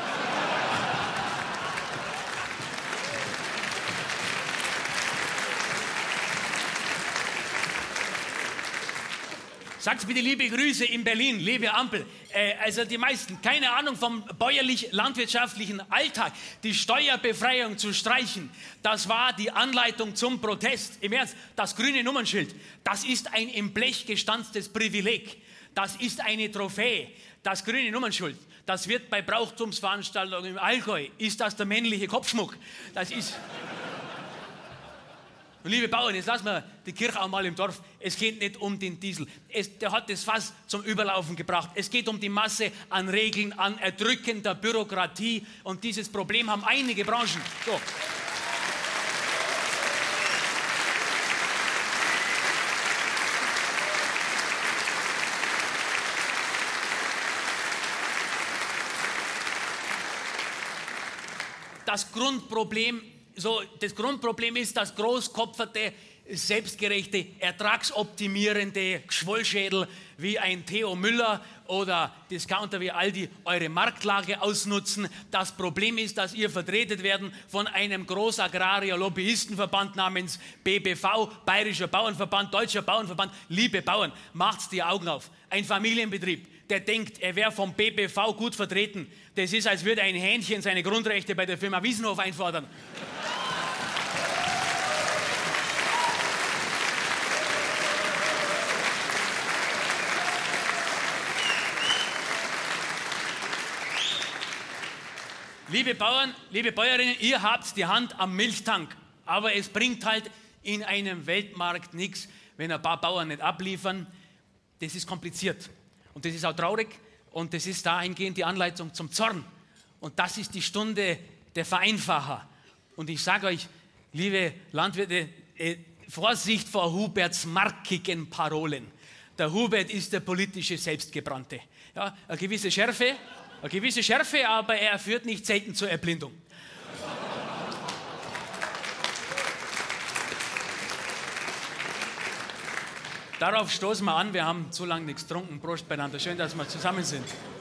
Sagt bitte liebe Grüße in Berlin, liebe Ampel. Also die meisten, keine Ahnung vom bäuerlich-landwirtschaftlichen Alltag. Die Steuerbefreiung zu streichen, das war die Anleitung zum Protest. Im Ernst, das grüne Nummernschild, das ist ein im Blech gestanztes Privileg. Das ist eine Trophäe. Das grüne Nummernschild, das wird bei Brauchtumsveranstaltungen im Allgäu, ist das der männliche Kopfschmuck. Das ist... Und liebe Bauern, jetzt lassen wir die Kirche auch mal im Dorf. Es geht nicht um den Diesel. Der hat das Fass zum Überlaufen gebracht. Es geht um die Masse an Regeln, an erdrückender Bürokratie. Und dieses Problem haben einige Branchen. So. Das Grundproblem ist, dass großkopferte, selbstgerechte, ertragsoptimierende Geschwollschädel wie ein Theo Müller oder Discounter wie Aldi eure Marktlage ausnutzen. Das Problem ist, dass ihr vertreten werden von einem Großagrarier-Lobbyistenverband namens BBV, Bayerischer Bauernverband, Deutscher Bauernverband. Liebe Bauern, macht's die Augen auf. Ein Familienbetrieb, der denkt, er wäre vom BBV gut vertreten. Das ist, als würde ein Hähnchen seine Grundrechte bei der Firma Wiesenhof einfordern. Liebe Bauern, liebe Bäuerinnen, ihr habt die Hand am Milchtank, aber es bringt halt in einem Weltmarkt nichts, wenn ein paar Bauern nicht abliefern. Das ist kompliziert und das ist auch traurig und das ist dahingehend die Anleitung zum Zorn. Und das ist die Stunde der Vereinfacher. Und ich sage euch, liebe Landwirte, Vorsicht vor Huberts markigen Parolen. Der Hubert ist der politische Selbstgebrannte. Ja, eine gewisse Schärfe, aber er führt nicht selten zur Erblindung. Darauf stoßen wir an, wir haben zu lange nichts getrunken. Prost beieinander, schön, dass wir zusammen sind.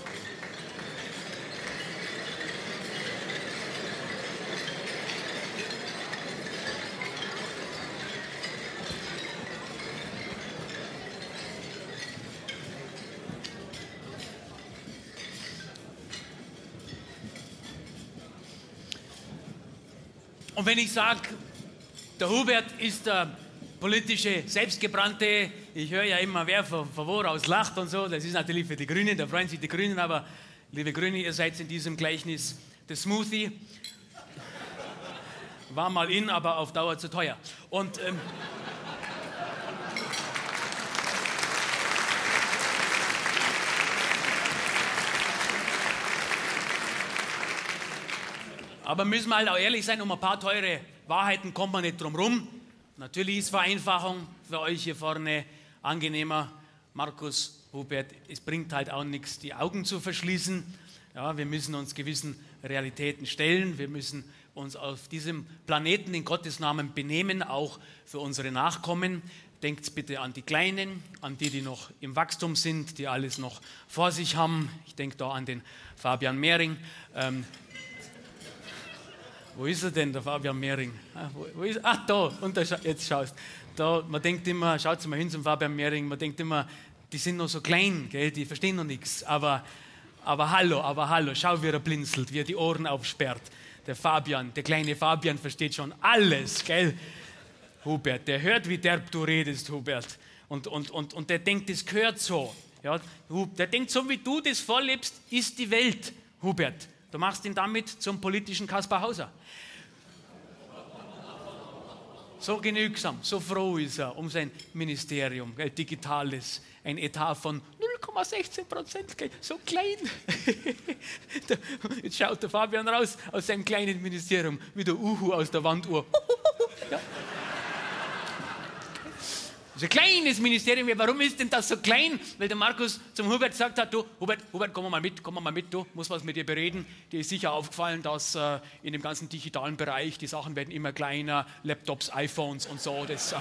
Und wenn ich sage, der Hubert ist der politische Selbstgebrannte, ich höre ja immer, wer von woraus lacht und so, das ist natürlich für die Grünen, da freuen sich die Grünen, aber liebe Grüne, ihr seid in diesem Gleichnis der Smoothie. War mal in, aber auf Dauer zu teuer. Und aber müssen wir halt auch ehrlich sein, um ein paar teure Wahrheiten kommt man nicht drum rum. Natürlich ist Vereinfachung für euch hier vorne angenehmer. Markus, Hubert, es bringt halt auch nichts, die Augen zu verschließen. Ja, wir müssen uns gewissen Realitäten stellen. Wir müssen uns auf diesem Planeten in Gottes Namen benehmen, auch für unsere Nachkommen. Denkt bitte an die Kleinen, an die noch im Wachstum sind, die alles noch vor sich haben. Ich denke da an den Fabian Mehring. Wo ist er denn, der Fabian Mehring? Wo ist, da, und da, jetzt schaust da. Man denkt immer, schaut mal hin zum Fabian Mehring, man denkt immer, die sind noch so klein, gell, die verstehen noch nichts. Aber hallo, schau, wie er blinzelt, wie er die Ohren aufsperrt. Der Fabian, der kleine Fabian versteht schon alles, gell? Hubert, der hört, wie derb du redest, Hubert. Und der denkt, das gehört so. Ja, der denkt, so wie du das vorlebst, ist die Welt, Hubert. Du machst ihn damit zum politischen Kaspar Hauser. So genügsam, so froh ist er um sein Ministerium, digitales, ein Etat von 0,16%, so klein. Jetzt schaut der Fabian raus aus seinem kleinen Ministerium, wie der Uhu aus der Wanduhr. Ja. Das ist ein kleines Ministerium. Warum ist denn das so klein? Weil der Markus zum Hubert gesagt hat, du, Hubert, komm mal mit, du musst was mit dir bereden. Dir ist sicher aufgefallen, dass in dem ganzen digitalen Bereich die Sachen werden immer kleiner, Laptops, iPhones und so.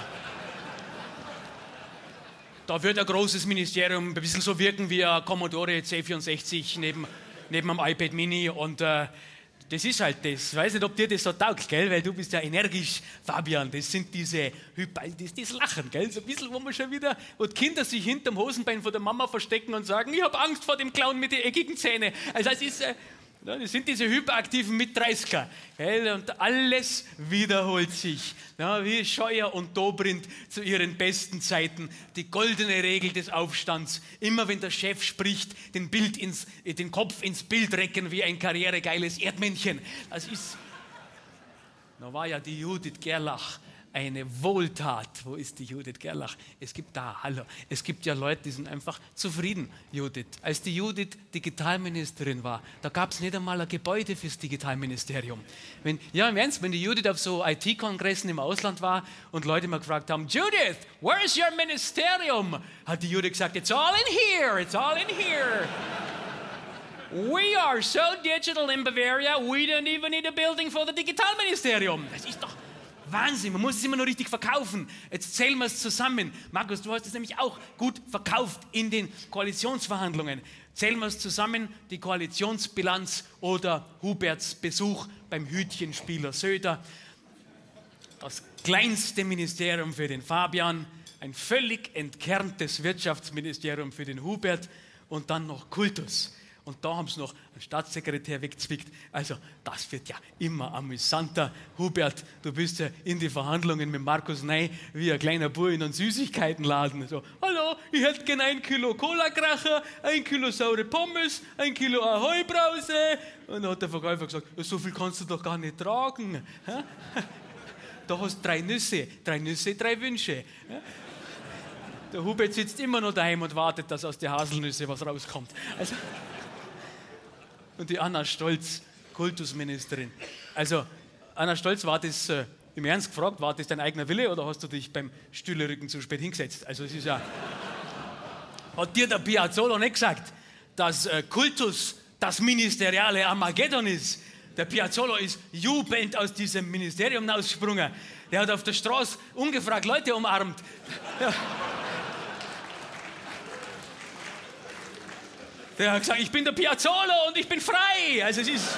Da wird ein großes Ministerium ein bisschen so wirken wie ein Commodore C64 neben einem iPad Mini und das ist halt das. Ich weiß nicht, ob dir das so taugt, gell? Weil du bist ja energisch, Fabian. Das sind diese das Lachen, gell? So ein bisschen, wo die Kinder sich hinterm Hosenbein von der Mama verstecken und sagen, ich habe Angst vor dem Clown mit den eckigen Zähnen. Also das sind diese hyperaktiven Mit-30er. Gell? Und alles wiederholt sich. Ja, wie Scheuer und Dobrindt zu ihren besten Zeiten. Die goldene Regel des Aufstands. Immer wenn der Chef spricht, den Kopf ins Bild recken wie ein karrieregeiles Erdmännchen. Da war ja die Judith Gerlach eine Wohltat. Wo ist die Judith Gerlach? Es gibt ja Leute, die sind einfach zufrieden, Judith. Als die Judith Digitalministerin war, da gab es nicht einmal ein Gebäude fürs Digitalministerium. Im Ernst, wenn die Judith auf so IT-Kongressen im Ausland war und Leute mal gefragt haben, Judith, where's your ministerium? Hat die Judith gesagt, it's all in here. We are so digital in Bavaria, we don't even need a building for the Digitalministerium. Das ist doch Wahnsinn, man muss es immer nur richtig verkaufen. Jetzt zählen wir es zusammen. Markus, du hast es nämlich auch gut verkauft in den Koalitionsverhandlungen. Zählen wir es zusammen, die Koalitionsbilanz oder Huberts Besuch beim Hütchenspieler Söder. Das kleinste Ministerium für den Fabian, ein völlig entkerntes Wirtschaftsministerium für den Hubert und dann noch Kultus. Und da haben sie noch einen Staatssekretär weggezwickt. Also das wird ja immer amüsanter. Hubert, du bist ja in die Verhandlungen mit Markus Ney wie ein kleiner Bub in einen Süßigkeitenladen. So, hallo, ich hätte gerne 1 Kilo Cola-Kracher, 1 Kilo saure Pommes, 1 Kilo Ahoi-Brause. Und dann hat der Verkäufer gesagt, so viel kannst du doch gar nicht tragen. Da hast du 3 Nüsse, 3 Wünsche. Der Hubert sitzt immer noch daheim und wartet, dass aus den Haselnüsse was rauskommt. Also, und die Anna Stolz, Kultusministerin. Also, Anna Stolz, war das im Ernst gefragt, war das dein eigener Wille oder hast du dich beim Stühlerücken zu spät hingesetzt? Also, es ist ja. Hat dir der Piazzolo nicht gesagt, dass Kultus das ministeriale Armageddon ist? Der Piazzolo ist jubelnd aus diesem Ministerium ausgesprungen. Der hat auf der Straße ungefragt Leute umarmt. Ja. Der hat gesagt, ich bin der Piazzolo und ich bin frei. Also es ist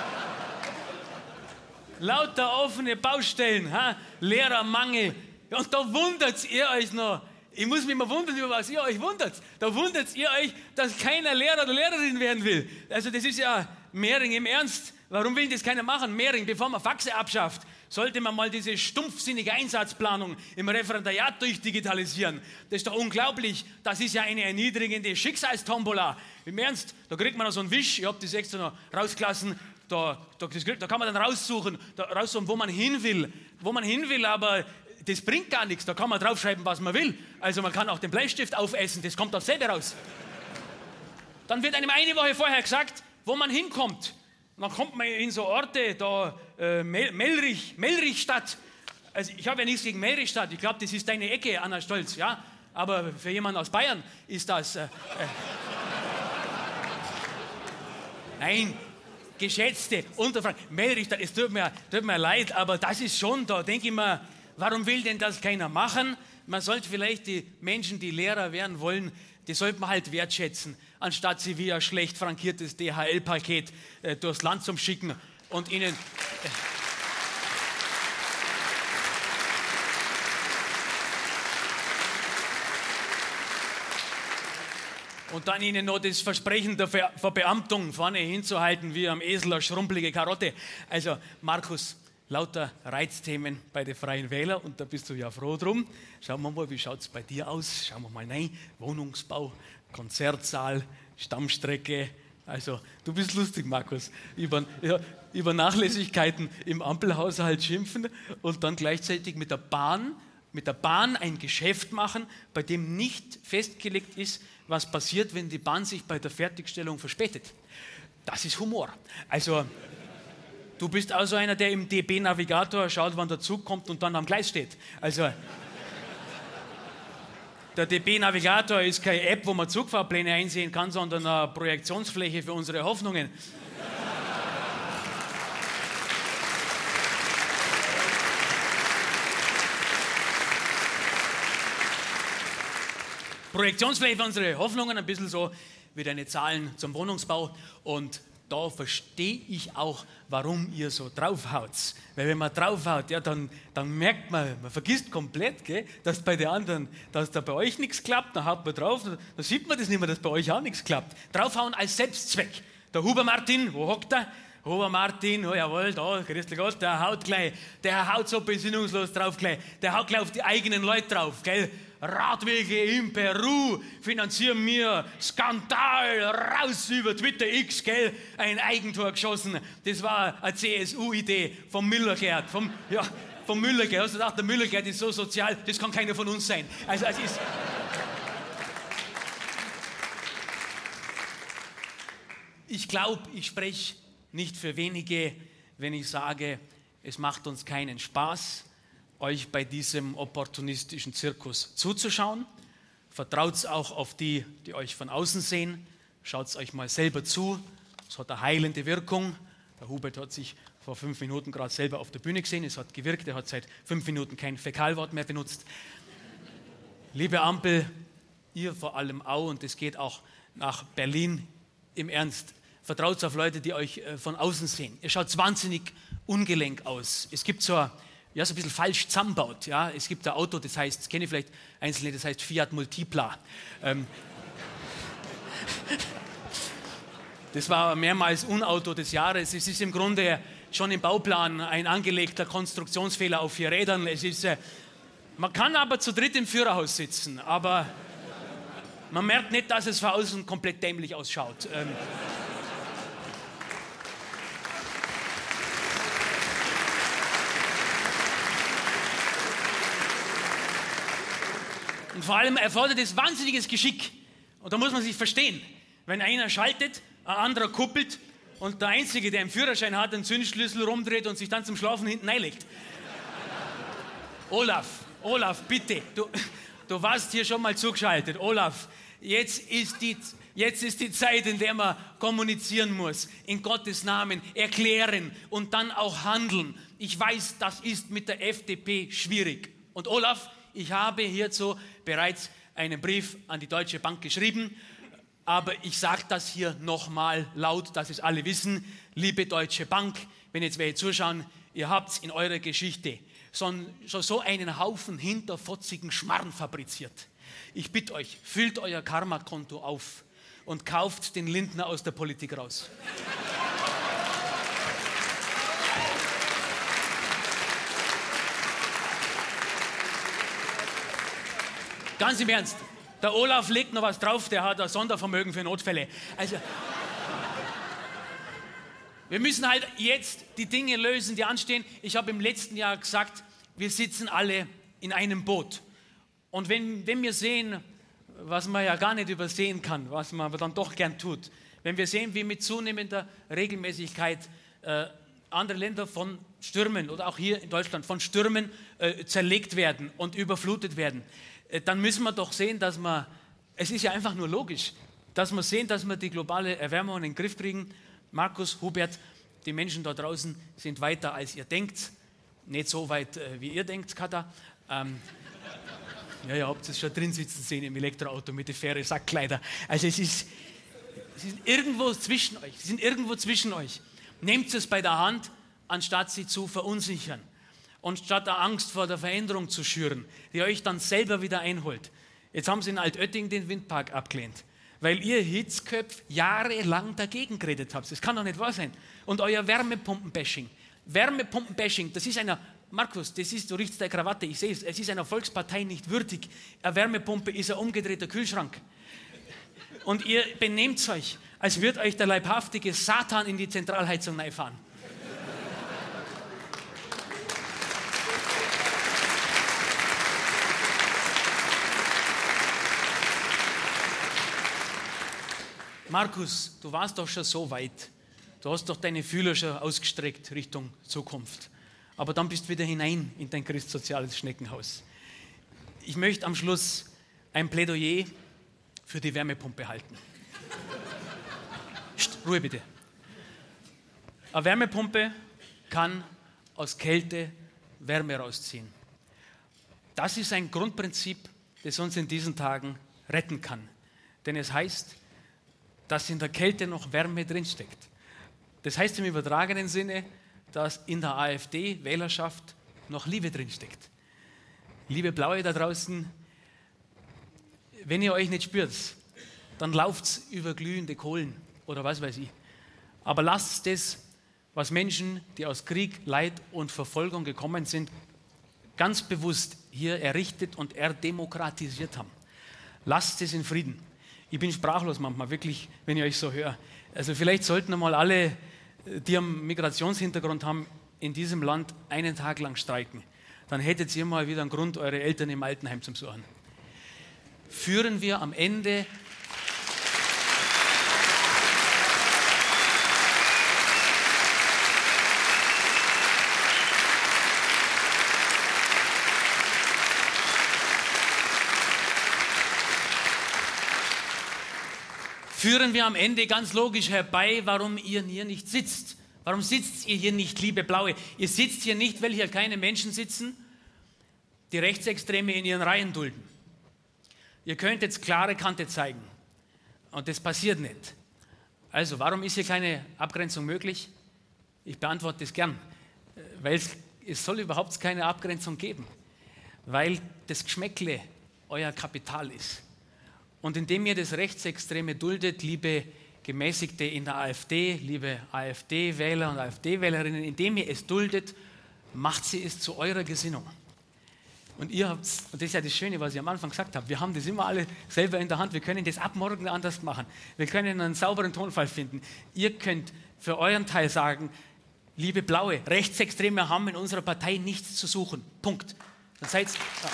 lauter offene Baustellen, Lehrermangel. Und da wundert ihr euch noch. Ich muss mich mal wundern, über was ihr euch wundert. Da wundert ihr euch, dass keiner Lehrer oder Lehrerin werden will. Also das ist ja Mehring im Ernst. Warum will das keiner machen? Mehring, bevor man Faxe abschafft, sollte man mal diese stumpfsinnige Einsatzplanung im Referendariat durchdigitalisieren. Das ist doch unglaublich. Das ist ja eine erniedrigende Schicksalstombola. Im Ernst, da kriegt man noch so einen Wisch. Ich habe das extra noch rausgelassen. Da kann man dann raussuchen, wo man hin will. Wo man hin will, aber das bringt gar nichts. Da kann man draufschreiben, was man will. Also man kann auch den Bleistift aufessen. Das kommt aus selber raus. Dann wird einem eine Woche vorher gesagt, wo man hinkommt. Und dann kommt man in so Orte, da Mellrichstadt. Also ich habe ja nichts gegen Mellrichstadt. Ich glaube, das ist deine Ecke, Anna Stolz. Ja? Aber für jemanden aus Bayern ist das... Nein, geschätzte Unterfragen. Mellrichstadt, es tut mir leid, aber das ist schon, da denke ich mir, warum will denn das keiner machen? Man sollte vielleicht die Menschen, die Lehrer werden wollen, die sollte man halt wertschätzen, anstatt sie wie ein schlecht frankiertes DHL-Paket durchs Land zu schicken und ihnen... Und dann ihnen noch das Versprechen der Verbeamtung vorne hinzuhalten, wie am Esel eine schrumpelige Karotte. Also Markus, lauter Reizthemen bei den Freien Wählern und da bist du ja froh drum. Schauen wir mal, wie schaut es bei dir aus? Schauen wir mal rein. Wohnungsbau, Konzertsaal, Stammstrecke, Also, du bist lustig, Markus. Über Nachlässigkeiten im Ampelhaushalt schimpfen und dann gleichzeitig mit der Bahn ein Geschäft machen, bei dem nicht festgelegt ist, was passiert, wenn die Bahn sich bei der Fertigstellung verspätet. Das ist Humor. Also, du bist also einer, der im DB-Navigator schaut, wann der Zug kommt und dann am Gleis steht. Also, der DB-Navigator ist keine App, wo man Zugfahrpläne einsehen kann, sondern eine Projektionsfläche für unsere Hoffnungen. Projektionsfläche für unsere Hoffnungen, ein bisschen so wie deine Zahlen zum Wohnungsbau. Und da verstehe ich auch, warum ihr so draufhaut. Weil wenn man draufhaut, ja, dann merkt man vergisst komplett, gell, dass bei den anderen, dass da bei euch nichts klappt, dann haut man drauf, dann sieht man das nicht mehr, dass bei euch auch nichts klappt. Draufhauen als Selbstzweck. Der Huber Martin, wo hockt er? Huber Martin, oh jawohl, da, grüß dich Gott, der haut so besinnungslos drauf gleich. Der haut gleich auf die eigenen Leute drauf, gell. Radwege in Peru finanzieren mir Skandal, raus über Twitter X, gell, ein Eigentor geschossen. Das war eine CSU-Idee vom Müller-Gerd, vom Müller-Gerd. Hast du gedacht, der Müller-Gerd ist so sozial, das kann keiner von uns sein. Also es ist... Ich glaube, ich spreche nicht für wenige, wenn ich sage, es macht uns keinen Spaß, euch bei diesem opportunistischen Zirkus zuzuschauen. Vertraut auch auf die, die euch von außen sehen. Schaut es euch mal selber zu. Es hat eine heilende Wirkung. Der Hubert hat sich vor 5 Minuten gerade selber auf der Bühne gesehen. Es hat gewirkt. Er hat seit 5 Minuten kein Fäkalwort mehr benutzt. Liebe Ampel, ihr vor allem auch, und es geht auch nach Berlin im Ernst. Vertraut auf Leute, die euch von außen sehen. Ihr schaut wahnsinnig ungelenk aus. Es gibt so ein bisschen falsch zusammenbaut. Ja? Es gibt ein Auto, das heißt, das kenne ich vielleicht Einzelne, das heißt Fiat Multipla. Das war mehrmals Unauto des Jahres. Es ist im Grunde schon im Bauplan ein angelegter Konstruktionsfehler auf 4 Rädern. Man kann aber zu dritt im Führerhaus sitzen, aber man merkt nicht, dass es von außen komplett dämlich ausschaut. Und vor allem erfordert es wahnsinniges Geschick. Und da muss man sich verstehen. Wenn einer schaltet, ein anderer kuppelt und der Einzige, der einen Führerschein hat, einen Zündschlüssel rumdreht und sich dann zum Schlafen hinten reinlegt. Olaf, bitte, du warst hier schon mal zugeschaltet. Olaf, jetzt ist die Zeit, in der man kommunizieren muss. In Gottes Namen erklären und dann auch handeln. Ich weiß, das ist mit der FDP schwierig. Und Olaf, ich habe hierzu bereits einen Brief an die Deutsche Bank geschrieben, aber ich sage das hier nochmal laut, dass es alle wissen. Liebe Deutsche Bank, wenn jetzt welche zuschauen, ihr habt in eurer Geschichte schon so einen Haufen hinterfotzigen Schmarrn fabriziert. Ich bitte euch, füllt euer Karma-Konto auf und kauft den Lindner aus der Politik raus. Ganz im Ernst, der Olaf legt noch was drauf, der hat ein Sondervermögen für Notfälle. Also, wir müssen halt jetzt die Dinge lösen, die anstehen. Ich habe im letzten Jahr gesagt, wir sitzen alle in einem Boot. Und wenn wir sehen, was man ja gar nicht übersehen kann, was man aber dann doch gern tut, wenn wir sehen, wie mit zunehmender Regelmäßigkeit andere Länder von Stürmen oder auch hier in Deutschland von Stürmen zerlegt werden und überflutet werden, dann müssen wir doch sehen, es ist ja einfach nur logisch, dass wir die globale Erwärmung in den Griff kriegen. Markus, Hubert, die Menschen da draußen sind weiter, als ihr denkt. Nicht so weit, wie ihr denkt, Kata. Ja, habt es schon drin sitzen sehen im Elektroauto mit den faire Sackkleider. Also sie sind irgendwo zwischen euch. Nehmt es bei der Hand, anstatt sie zu verunsichern. Und statt der Angst vor der Veränderung zu schüren, die euch dann selber wieder einholt. Jetzt haben sie in Altötting den Windpark abgelehnt, weil ihr Hitzköpf jahrelang dagegen geredet habt. Das kann doch nicht wahr sein. Und euer Wärmepumpen-Bashing, das ist Markus, du riechst deine Krawatte, ich sehe es ist einer Volkspartei nicht würdig. Eine Wärmepumpe ist ein umgedrehter Kühlschrank. Und ihr benehmt euch. als wird euch der leibhaftige Satan in die Zentralheizung reinfahren. Markus, du warst doch schon so weit. Du hast doch deine Fühler schon ausgestreckt Richtung Zukunft. Aber dann bist du wieder hinein in dein christsoziales Schneckenhaus. Ich möchte am Schluss ein Plädoyer für die Wärmepumpe halten. Ruhe bitte. Eine Wärmepumpe kann aus Kälte Wärme rausziehen. Das ist ein Grundprinzip, das uns in diesen Tagen retten kann. Denn es heißt, dass in der Kälte noch Wärme drinsteckt. Das heißt im übertragenen Sinne, dass in der AfD-Wählerschaft noch Liebe drinsteckt. Liebe Blaue da draußen, wenn ihr euch nicht spürt, dann lauft's über glühende Kohlen oder was weiß ich. Aber lasst das, was Menschen, die aus Krieg, Leid und Verfolgung gekommen sind, ganz bewusst hier errichtet und erdemokratisiert haben. Lasst es in Frieden. Ich bin sprachlos manchmal, wirklich, wenn ich euch so höre. Also vielleicht sollten mal alle, die einen Migrationshintergrund haben, in diesem Land einen Tag lang streiken. Dann hättet ihr mal wieder einen Grund, eure Eltern im Altenheim zu besuchen. Führen wir am Ende ganz logisch herbei, warum ihr hier nicht sitzt. Warum sitzt ihr hier nicht, liebe Blaue? Ihr sitzt hier nicht, weil hier keine Menschen sitzen, die Rechtsextreme in ihren Reihen dulden. Ihr könnt jetzt klare Kante zeigen. Und das passiert nicht. Also, warum ist hier keine Abgrenzung möglich? Ich beantworte das gern. Weil es soll überhaupt keine Abgrenzung geben. Weil das Geschmäckle euer Kapital ist. Und indem ihr das Rechtsextreme duldet, liebe Gemäßigte in der AfD, liebe AfD-Wähler und AfD-Wählerinnen, indem ihr es duldet, macht sie es zu eurer Gesinnung. Und ihr habt, und das ist ja das Schöne, was ich am Anfang gesagt habe, wir haben das immer alle selber in der Hand, wir können das ab morgen anders machen. Wir können einen sauberen Tonfall finden. Ihr könnt für euren Teil sagen, liebe Blaue, Rechtsextreme haben in unserer Partei nichts zu suchen. Punkt. Dann seid ja.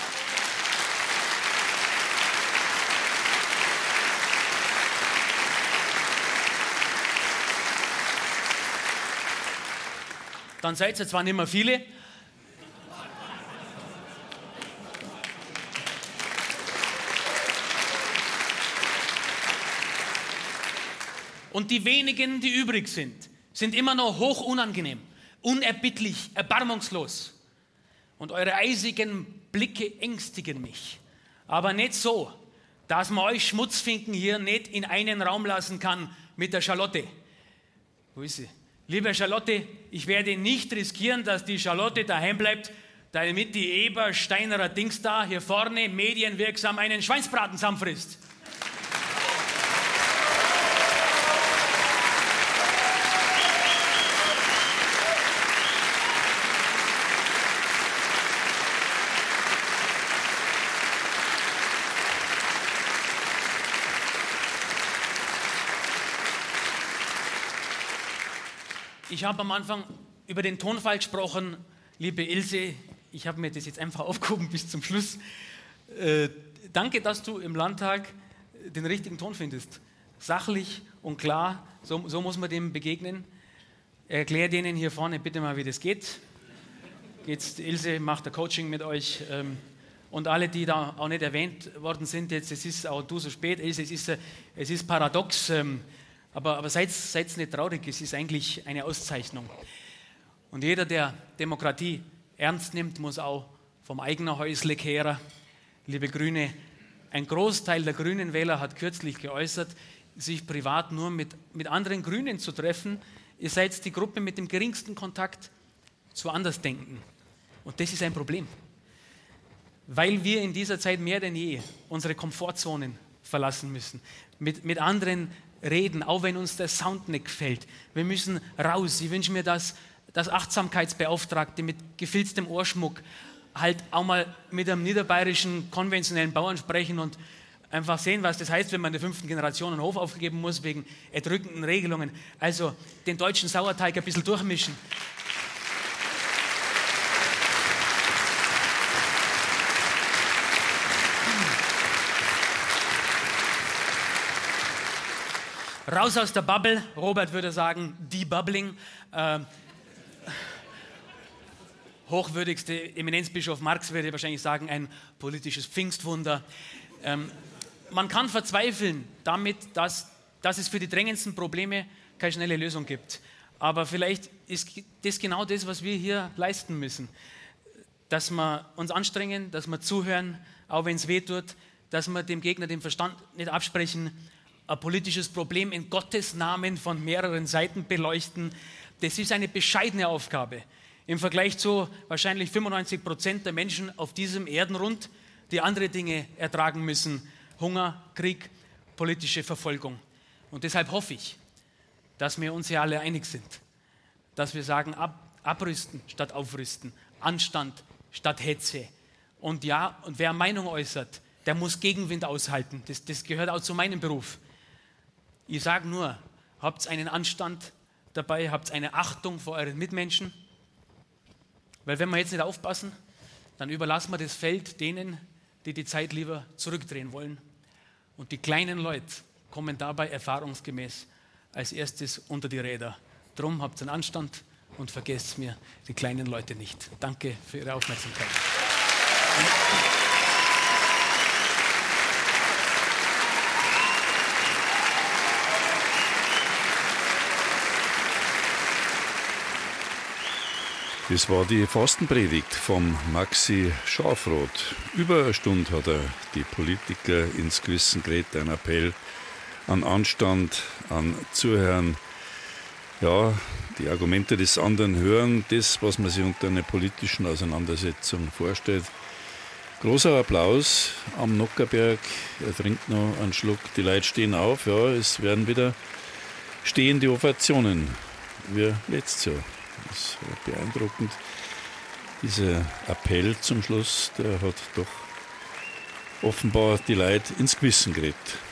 Dann seid ihr zwar nicht mehr viele, und die wenigen, die übrig sind, sind immer noch hoch unangenehm, unerbittlich, erbarmungslos. Und eure eisigen Blicke ängstigen mich. Aber nicht so, dass man euch Schmutzfinken hier nicht in einen Raum lassen kann mit der Charlotte. Wo ist sie? Liebe Charlotte, ich werde nicht riskieren, dass die Charlotte daheim bleibt, damit die Ebersteinerer Dings da hier vorne medienwirksam einen Schweinsbraten zusammenfrisst. Ich habe am Anfang über den Tonfall gesprochen, liebe Ilse, ich habe mir das jetzt einfach aufgehoben bis zum Schluss. Danke, dass du im Landtag den richtigen Ton findest. Sachlich und klar, so muss man dem begegnen. Erklär denen hier vorne bitte mal, wie das geht. Jetzt, Ilse macht ein Coaching mit euch. Und alle, die da auch nicht erwähnt worden sind, jetzt, es ist auch du so spät, Ilse, es ist paradox. Aber seid nicht traurig, es ist eigentlich eine Auszeichnung. Und jeder, der Demokratie ernst nimmt, muss auch vom eigenen Häusle kehren. Liebe Grüne, ein Großteil der grünen Wähler hat kürzlich geäußert, sich privat nur mit anderen Grünen zu treffen. Ihr seid die Gruppe mit dem geringsten Kontakt zu Andersdenken. Und das ist ein Problem. Weil wir in dieser Zeit mehr denn je unsere Komfortzonen verlassen müssen. Mit anderen reden, auch wenn uns der Sound nicht gefällt. Wir müssen raus. Ich wünsche mir, dass Achtsamkeitsbeauftragte mit gefilztem Ohrschmuck halt auch mal mit einem niederbayerischen konventionellen Bauern sprechen und einfach sehen, was das heißt, wenn man in der 5. Generation einen Hof aufgeben muss wegen erdrückenden Regelungen. Also den deutschen Sauerteig ein bisschen durchmischen. Raus aus der Bubble, Robert würde sagen, debubbling. Hochwürdigste Eminenzbischof Marx würde wahrscheinlich sagen, ein politisches Pfingstwunder. Man kann verzweifeln damit, dass es für die drängendsten Probleme keine schnelle Lösung gibt. Aber vielleicht ist das genau das, was wir hier leisten müssen. Dass wir uns anstrengen, dass wir zuhören, auch wenn es weh tut, dass wir dem Gegner den Verstand nicht absprechen, ein politisches Problem in Gottes Namen von mehreren Seiten beleuchten. Das ist eine bescheidene Aufgabe im Vergleich zu wahrscheinlich 95% der Menschen auf diesem Erdenrund, die andere Dinge ertragen müssen. Hunger, Krieg, politische Verfolgung. Und deshalb hoffe ich, dass wir uns hier alle einig sind, dass wir sagen, abrüsten statt aufrüsten, Anstand statt Hetze. Und ja, und wer Meinung äußert, der muss Gegenwind aushalten. Das gehört auch zu meinem Beruf. Ich sage nur, habt einen Anstand dabei, habt eine Achtung vor euren Mitmenschen. Weil wenn wir jetzt nicht aufpassen, dann überlassen wir das Feld denen, die die Zeit lieber zurückdrehen wollen. Und die kleinen Leute kommen dabei erfahrungsgemäß als erstes unter die Räder. Drum habt einen Anstand und vergesst mir die kleinen Leute nicht. Danke für Ihre Aufmerksamkeit. Das war die Fastenpredigt vom Maxi Schafroth. Über eine Stunde hat er die Politiker ins Gewissen geredet, ein Appell an Anstand, an Zuhören. Ja, die Argumente des anderen hören, das, was man sich unter einer politischen Auseinandersetzung vorstellt. Großer Applaus am Nockerberg. Er trinkt noch einen Schluck. Die Leute stehen auf. Ja, es werden wieder stehende Ovationen, wie letztes Jahr. Das war beeindruckend. Dieser Appell zum Schluss, der hat doch offenbar die Leute ins Gewissen geredet.